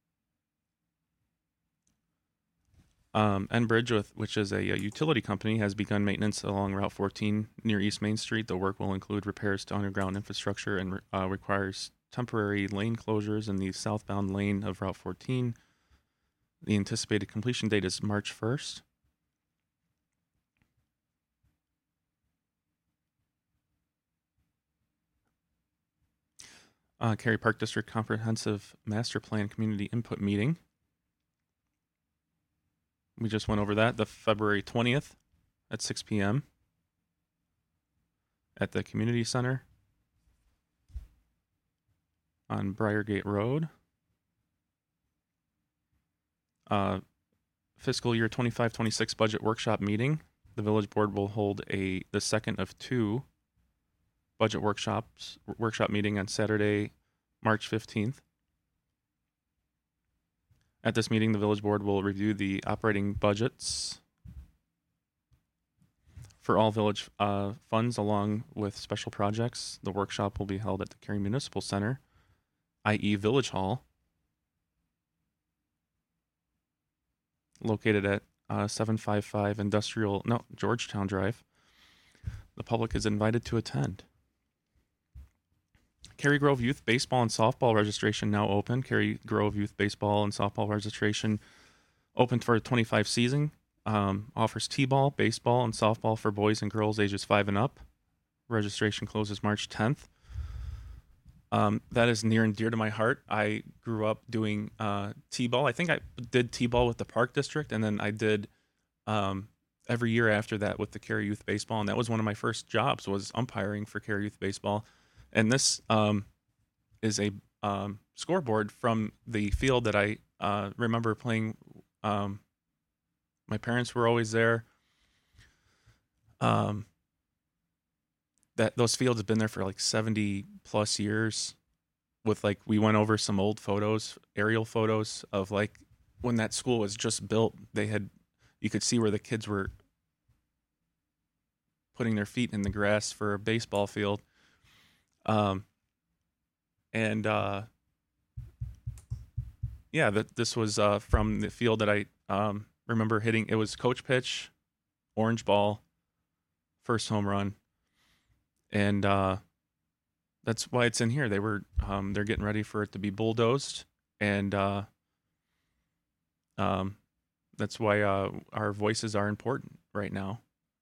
Enbridge, which is a utility company, has begun maintenance along Route 14 near East Main Street. The work will include repairs to underground infrastructure and requires temporary lane closures in the southbound lane of Route 14. The anticipated completion date is March 1st. Cary Park District Comprehensive Master Plan Community Input Meeting. We just went over that, the February 20th at 6 p.m. at the Community Center on Briargate Road. Fiscal year 25-26 budget workshop meeting. The village board will hold the second of two budget workshop meeting on Saturday, March 15th. At this meeting, the village board will review the operating budgets for all village funds along with special projects. The workshop will be held at the Cary Municipal Center, i.e. Village Hall, located at 755 Georgetown Drive. The public is invited to attend. Cary Grove Youth Baseball and Softball registration now open. Cary Grove Youth Baseball and Softball registration open for a 25 season. Offers t-ball, baseball, and softball for boys and girls ages 5 and up. Registration closes March 10th. That is near and dear to my heart. I grew up doing t-ball. I think I did t-ball with the Park District, and then I did every year after that with the Cary Youth Baseball, and that was one of my first jobs, was umpiring for Cary Youth Baseball. And this is a scoreboard from the field that I remember playing. My parents were always there. That those fields have been there for like 70 plus years. With like, we went over some old photos, aerial photos of like when that school was just built. You could see where the kids were putting their feet in the grass for a baseball field. This was from the field that I remember hitting. It was coach pitch, orange ball, first home run, and that's why it's in here. They're getting ready for it to be bulldozed, and that's why our voices are important right now.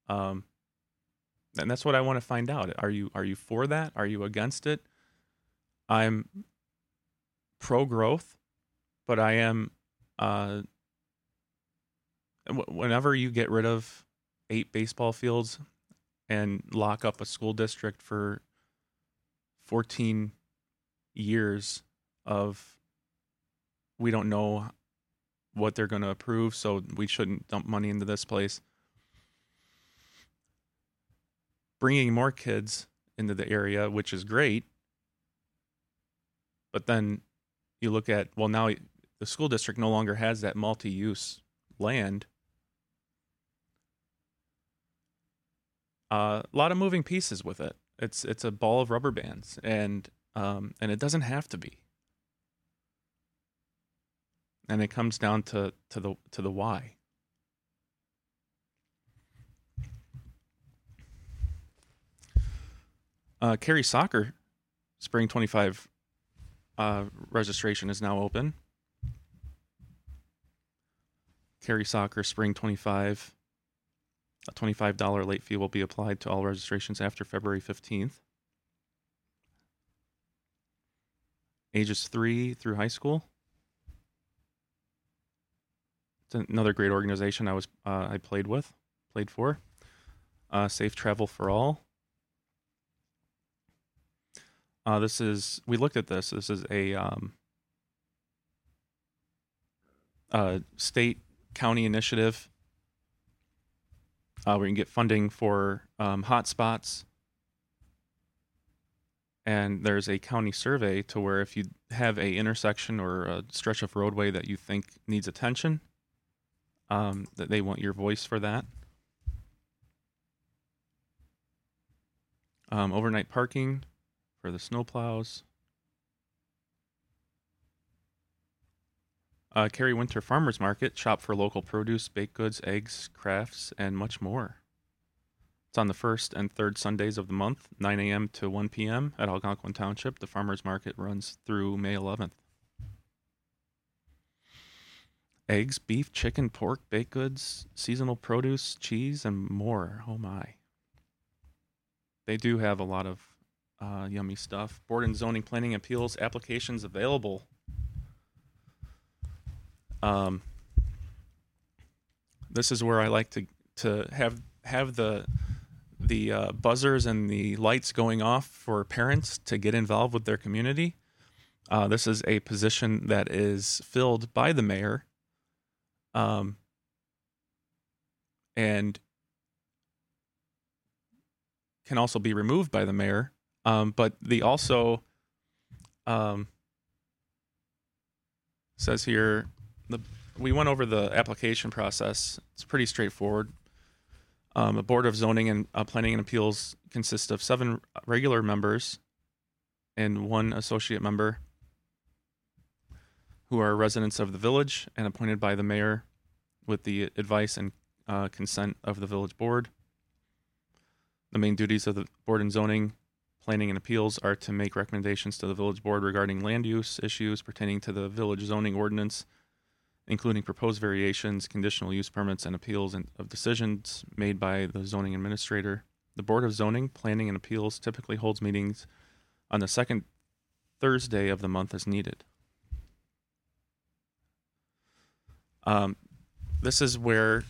And that's what I want to find out. Are you for that? Are you against it? I'm pro-growth, but I am, whenever you get rid of 8 baseball fields and lock up a school district for 14 years of, we don't know what they're going to approve, so we shouldn't dump money into this place. Bringing more kids into the area, which is great. But then you look at, well, now the school district no longer has that multi-use land. A lot of moving pieces with it. It's a ball of rubber bands, and it doesn't have to be. And it comes down to the why. Cary Soccer Spring 25 registration is now open. Cary Soccer Spring 25, a $25 late fee will be applied to all registrations after February 15th. Ages 3 through high school. It's another great organization I played for. Safe Travel for All. We looked at this. This is a state county initiative where you can get funding for hotspots. And there's a county survey to where if you have a intersection or a stretch of roadway that you think needs attention, that they want your voice for that. Overnight parking for the snowplows. Cary Winter Farmers Market, shop for local produce, baked goods, eggs, crafts, and much more. It's on the first and third Sundays of the month, 9 a.m. to 1 p.m. at Algonquin Township. The farmers market runs through May 11th. Eggs, beef, chicken, pork, baked goods, seasonal produce, cheese, and more. Oh my. They do have a lot of yummy stuff. Board and zoning planning appeals applications available. This is where I like to have the buzzers and the lights going off for parents to get involved with their community. This is a position that is filled by the mayor, and can also be removed by the mayor. But says here, we went over the application process. It's pretty straightforward. The Board of Zoning and Planning and Appeals consists of 7 regular members and 1 associate member who are residents of the village and appointed by the mayor with the advice and consent of the village board. The main duties of the Board in Zoning, Planning and Appeals are to make recommendations to the village board regarding land use issues pertaining to the village zoning ordinance, including proposed variations, conditional use permits, and appeals of decisions made by the zoning administrator. The Board of Zoning, Planning, and Appeals typically holds meetings on the second Thursday of the month as needed. This is where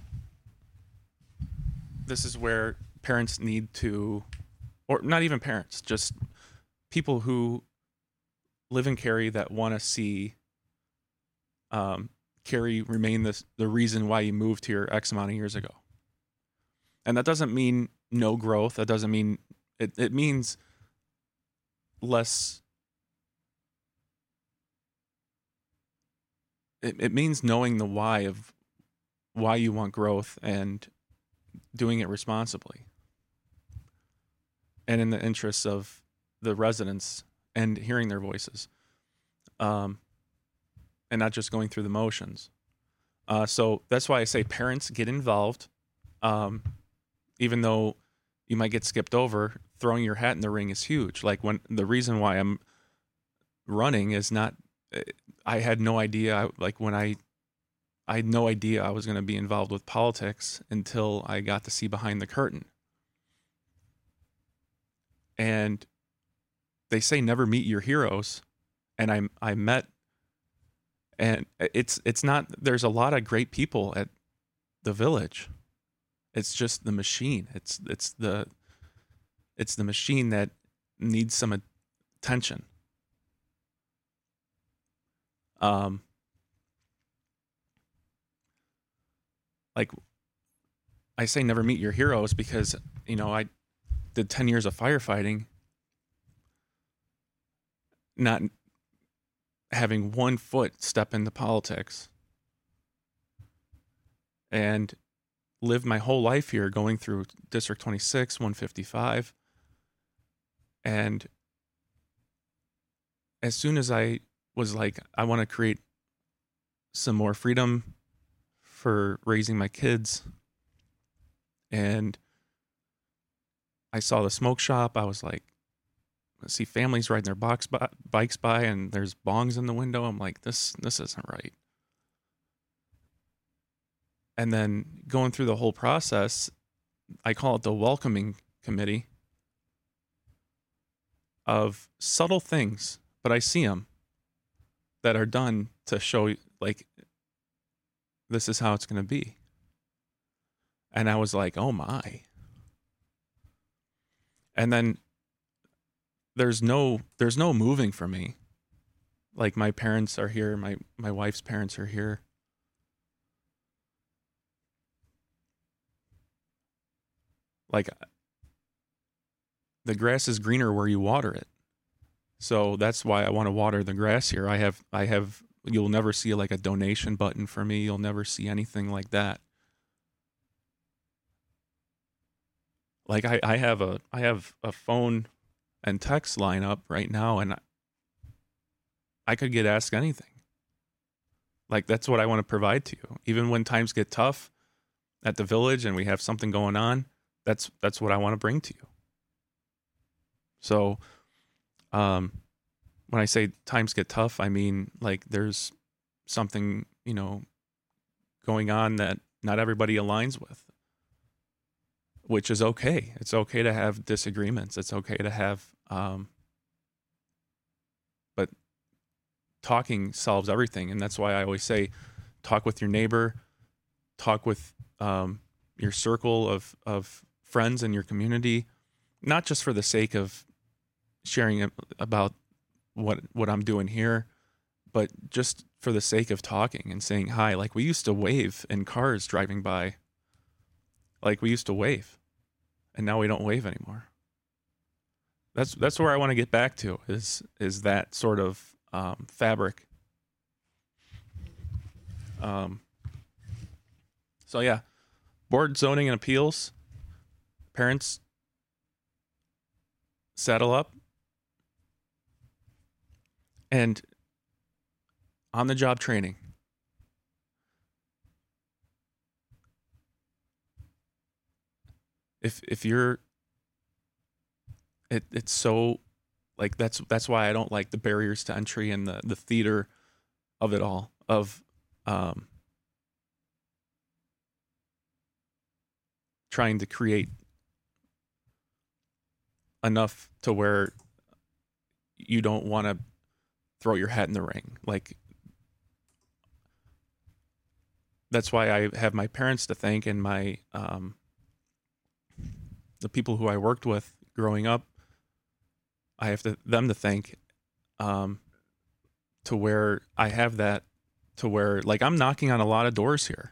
parents need to, or not even parents, just people who live in Cary that want to see Cary remain the reason why you moved here X amount of years ago. And that doesn't mean no growth. That doesn't mean, it means less. It means knowing the why of why you want growth and doing it responsibly and in the interests of the residents and hearing their voices. And not just going through the motions. So that's why I say parents get involved. Even though you might get skipped over, throwing your hat in the ring is huge. Like the reason why I'm running is not, I had no idea, I had no idea I was going to be involved with politics until I got to see behind the curtain. And they say never meet your heroes. And I met, and it's not, there's a lot of great people at the village. It's just the machine. It's the machine that needs some attention. Like I say never meet your heroes because, I did 10 years of firefighting, not having one foot step into politics, and lived my whole life here going through District 26, 155. And as soon as I was like, I want to create some more freedom for raising my kids, and I saw the smoke shop, I was like, I see families riding their bikes by and there's bongs in the window. I'm like, this isn't right. And then going through the whole process, I call it the welcoming committee of subtle things, but I see them that are done to show like, this is how it's going to be. And I was like, oh my. And then there's no moving for me. Like my parents are here, my wife's parents are here. Like the grass is greener where you water it. So that's why I want to water the grass here. I have you'll never see like a donation button for me. You'll never see anything like that. Like I have a phone and text line up right now, and I could get asked anything. Like that's what I want to provide to you. Even when times get tough at the village and we have something going on, that's what I want to bring to you. So, when I say times get tough, I mean like there's something, going on that not everybody aligns with, which is okay. It's okay to have disagreements. It's okay to have, but talking solves everything. And that's why I always say, talk with your neighbor, talk with your circle of friends in your community, not just for the sake of sharing about what I'm doing here, but just for the sake of talking and saying hi. Like we used to wave in cars driving by. Like we used to wave, and now we don't wave anymore. That's where I want to get back to is that sort of fabric. So yeah, Board Zoning and Appeals, parents, saddle up and on the job training. If you're, it's so, like, that's why I don't like the barriers to entry and the theater of it all, of trying to create enough to where you don't want to throw your hat in the ring. Like, that's why I have my parents to thank, and my the people who I worked with growing up. I have them to thank, to where I have that, to where, like, I'm knocking on a lot of doors here.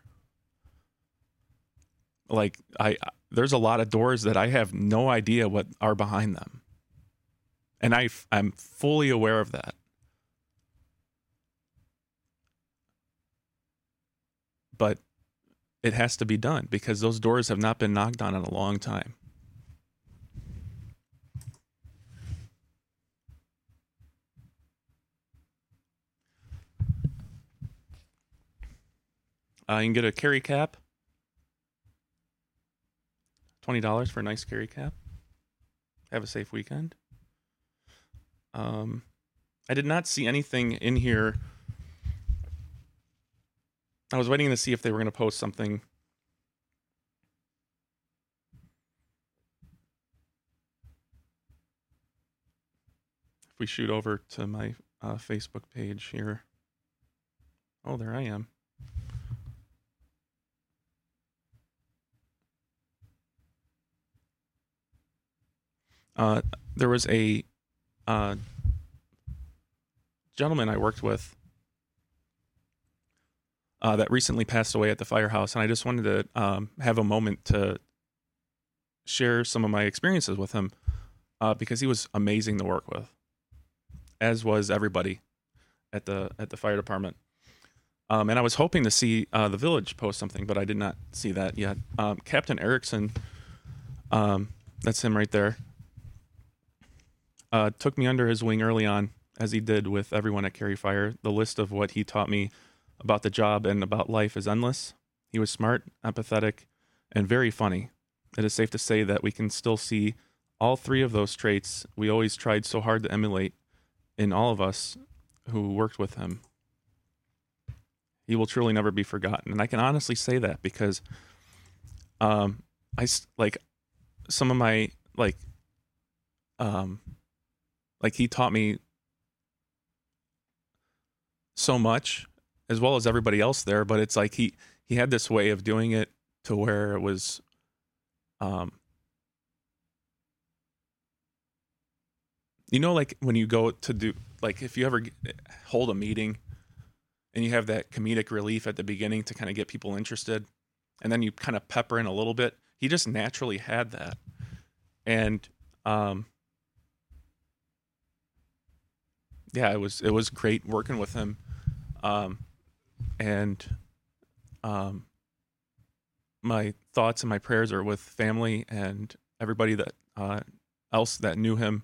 Like, there's a lot of doors that I have no idea what are behind them. And I'm fully aware of that. But it has to be done because those doors have not been knocked on in a long time. You can get a carry cap. $20 for a nice carry cap. Have a safe weekend. I did not see anything in here. I was waiting to see if they were going to post something. If we shoot over to my Facebook page here. Oh, there I am. There was a gentleman I worked with that recently passed away at the firehouse, and I just wanted to have a moment to share some of my experiences with him, because he was amazing to work with, as was everybody at the fire department. And I was hoping to see the village post something, but I did not see that yet. Captain Erickson, that's him right there, took me under his wing early on, as he did with everyone at Cary Fire. The list of what he taught me about the job and about life is endless. He was smart, empathetic, and very funny. It is safe to say that we can still see all three of those traits we always tried so hard to emulate in all of us who worked with him. He will truly never be forgotten. And I can honestly say that because some of my, like he taught me so much, as well as everybody else there, but it's like he had this way of doing it to where it was like when you go to do, like, if you ever hold a meeting and you have that comedic relief at the beginning to kind of get people interested, and then you kind of pepper in a little bit. He just naturally had that. And yeah, it was great working with him. My thoughts and my prayers are with family and everybody that else that knew him.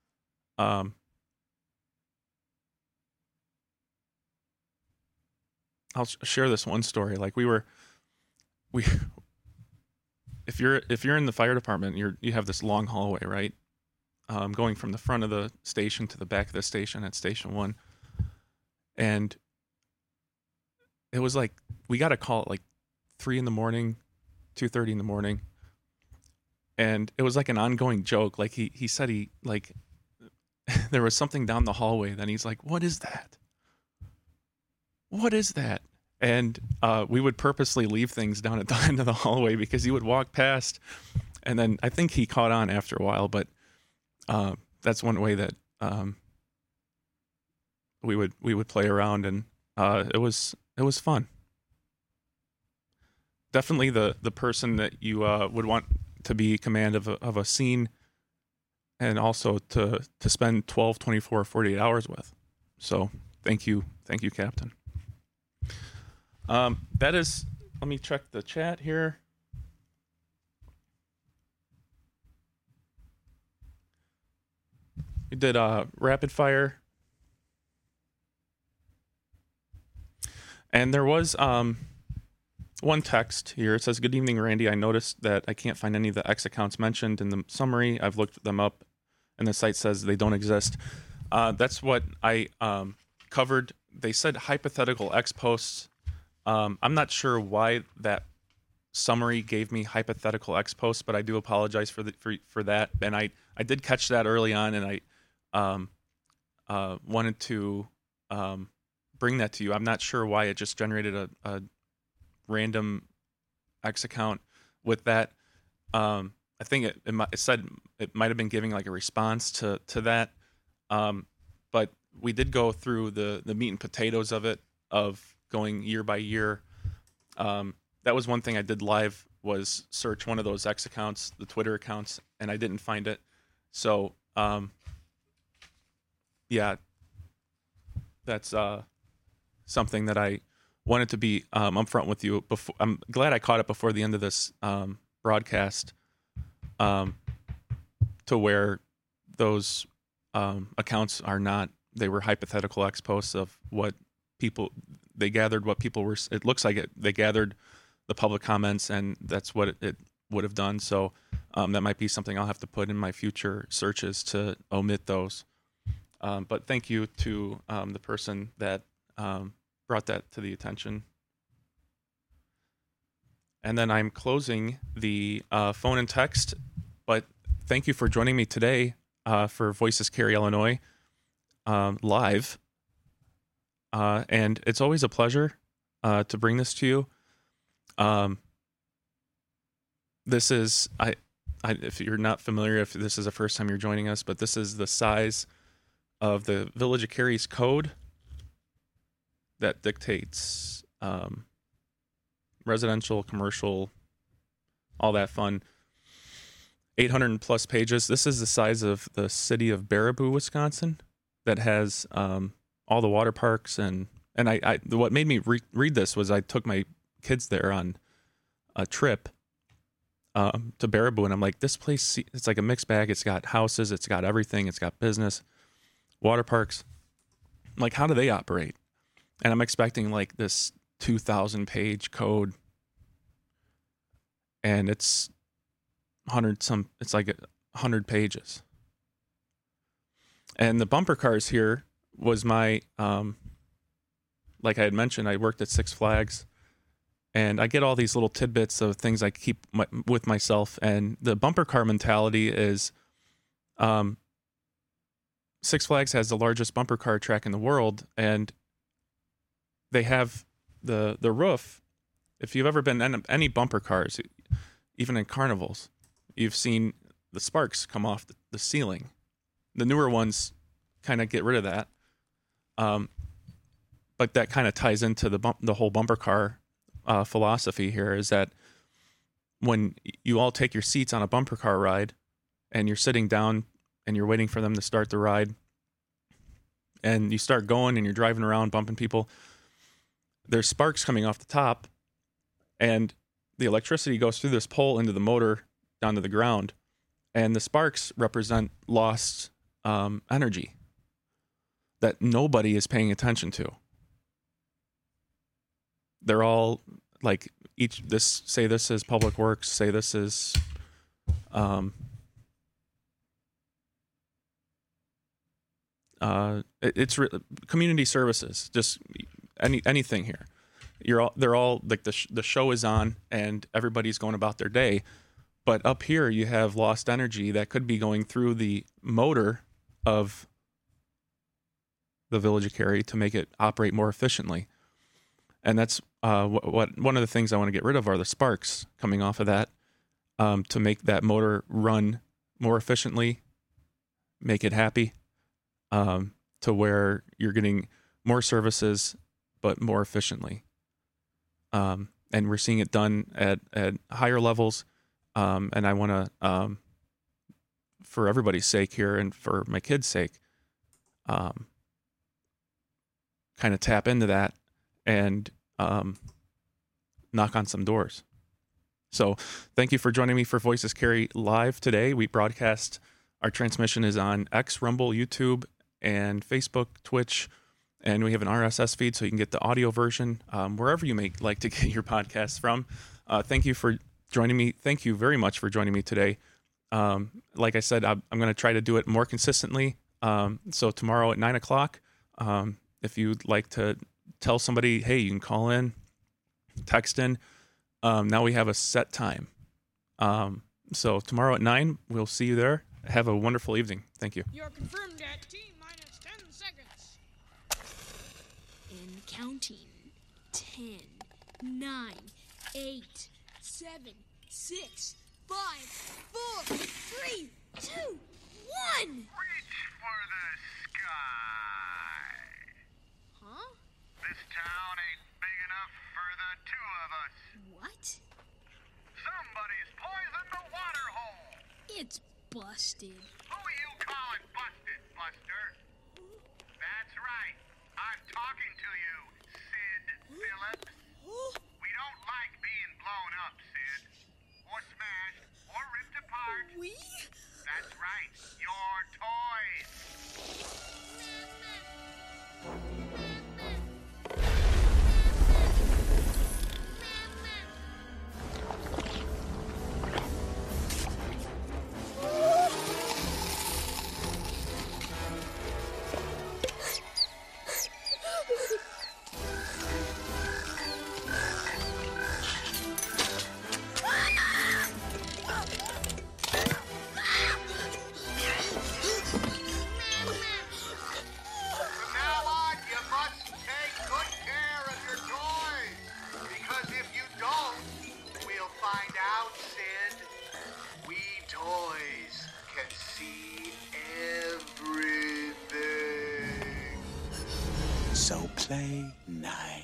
I'll share this one story. Like, if you're in the fire department, you have this long hallway, right? Going from the front of the station to the back of the station at Station 1. And it was like, we got a call at like 3 in the morning, 2:30 in the morning. And it was like an ongoing joke. Like he said there was something down the hallway. Then he's like, what is that? What is that? And we would purposely leave things down at the end of the hallway because he would walk past. And then I think he caught on after a while, but that's one way that we would play around, and it was fun. Definitely the person that you would want to be command of a scene, and also to spend 12, 24, 48 hours with. So thank you, Captain. That is, let me check the chat here. We did rapid fire. And there was one text here. It says, "Good evening, Randy. I noticed that I can't find any of the X accounts mentioned in the summary. I've looked them up, and the site says they don't exist." That's what I covered. They said hypothetical X posts. I'm not sure why that summary gave me hypothetical X posts, but I do apologize for that. And I did catch that early on, and I wanted to bring that to you. I'm not sure why it just generated a random X account with that. I think it said it might have been giving like a response to that. But we did go through the meat and potatoes of it, of going year by year. That was one thing I did live, was search one of those X accounts, the Twitter accounts, and I didn't find it. So, yeah, that's something that I wanted to be upfront with you. I'm glad I caught it before the end of this broadcast, to where those accounts are not. They were hypothetical X posts of what people, they gathered what people were. It looks like they gathered the public comments, and that's what it would have done. So that might be something I'll have to put in my future searches to omit those. But thank you to the person that brought that to the attention. And then I'm closing the phone and text, but thank you for joining me today for Voices Carry Illinois live. And it's always a pleasure to bring this to you. This is, if you're not familiar, if this is the first time you're joining us, but this is the size of the Village of Cary's code that dictates residential, commercial, all that fun. 800 plus pages. This is the size of the city of Baraboo, Wisconsin, that has all the water parks. And I what made me read this was I took my kids there on a trip to Baraboo, and I'm like, this place, it's like a mixed bag. It's got houses, it's got everything, it's got business, water parks. I'm like, how do they operate? And I'm expecting like this 2,000 page code, and it's it's like 100 pages. And the bumper cars here was my, like I had mentioned, I worked at Six Flags, and I get all these little tidbits of things I keep with myself. And the bumper car mentality is, Six Flags has the largest bumper car track in the world, and they have the roof. If you've ever been in any bumper cars, even in carnivals, you've seen the sparks come off the ceiling. The newer ones kind of get rid of that. But that kind of ties into the whole bumper car philosophy here, is that when you all take your seats on a bumper car ride and you're sitting down and you're waiting for them to start the ride, and you start going and you're driving around bumping people, there's sparks coming off the top, and the electricity goes through this pole into the motor down to the ground, and the sparks represent lost energy that nobody is paying attention to. They're all like, say this is Public Works, say this is it's community services, just anything here. They're all like, the show is on and everybody's going about their day, but up here you have lost energy that could be going through the motor of the Village of Cary to make it operate more efficiently. And that's what one of the things I want to get rid of are the sparks coming off of that, to make that motor run more efficiently, make it happy, to where you're getting more services but more efficiently. And we're seeing it done at higher levels. And I want to, for everybody's sake here and for my kids' sake, kind of tap into that and knock on some doors. So thank you for joining me for Voices Cary Live today. We broadcast Our transmission is on X, Rumble, YouTube, and Facebook, Twitch, and we have an RSS feed so you can get the audio version wherever you may like to get your podcasts from. Thank you for joining me. Thank you very much for joining me today. Like I said, I'm going to try to do it more consistently. So tomorrow at 9 o'clock, if you'd like to tell somebody, hey, you can call in, text in. Now we have a set time. So tomorrow at 9, we'll see you there. Have a wonderful evening. Thank you. You're confirmed at T-minus 10 seconds. And counting. 10, 9, 8, 7, 6, 5, 4, 3, 2, 1. Reach for the sky. Huh? This town ain't big enough for the two of us. What? Somebody's poisoned the water hole. It's busted. Who you calling busted, Buster? That's right. I'm talking to you, Sid Phillips. We don't like being blown up, Sid. Or smashed, or ripped apart. We? That's right. Your toys. From now on, you must take good care of your toys. Because if you don't, we'll find out, Sid. We toys can see everything. So play nice.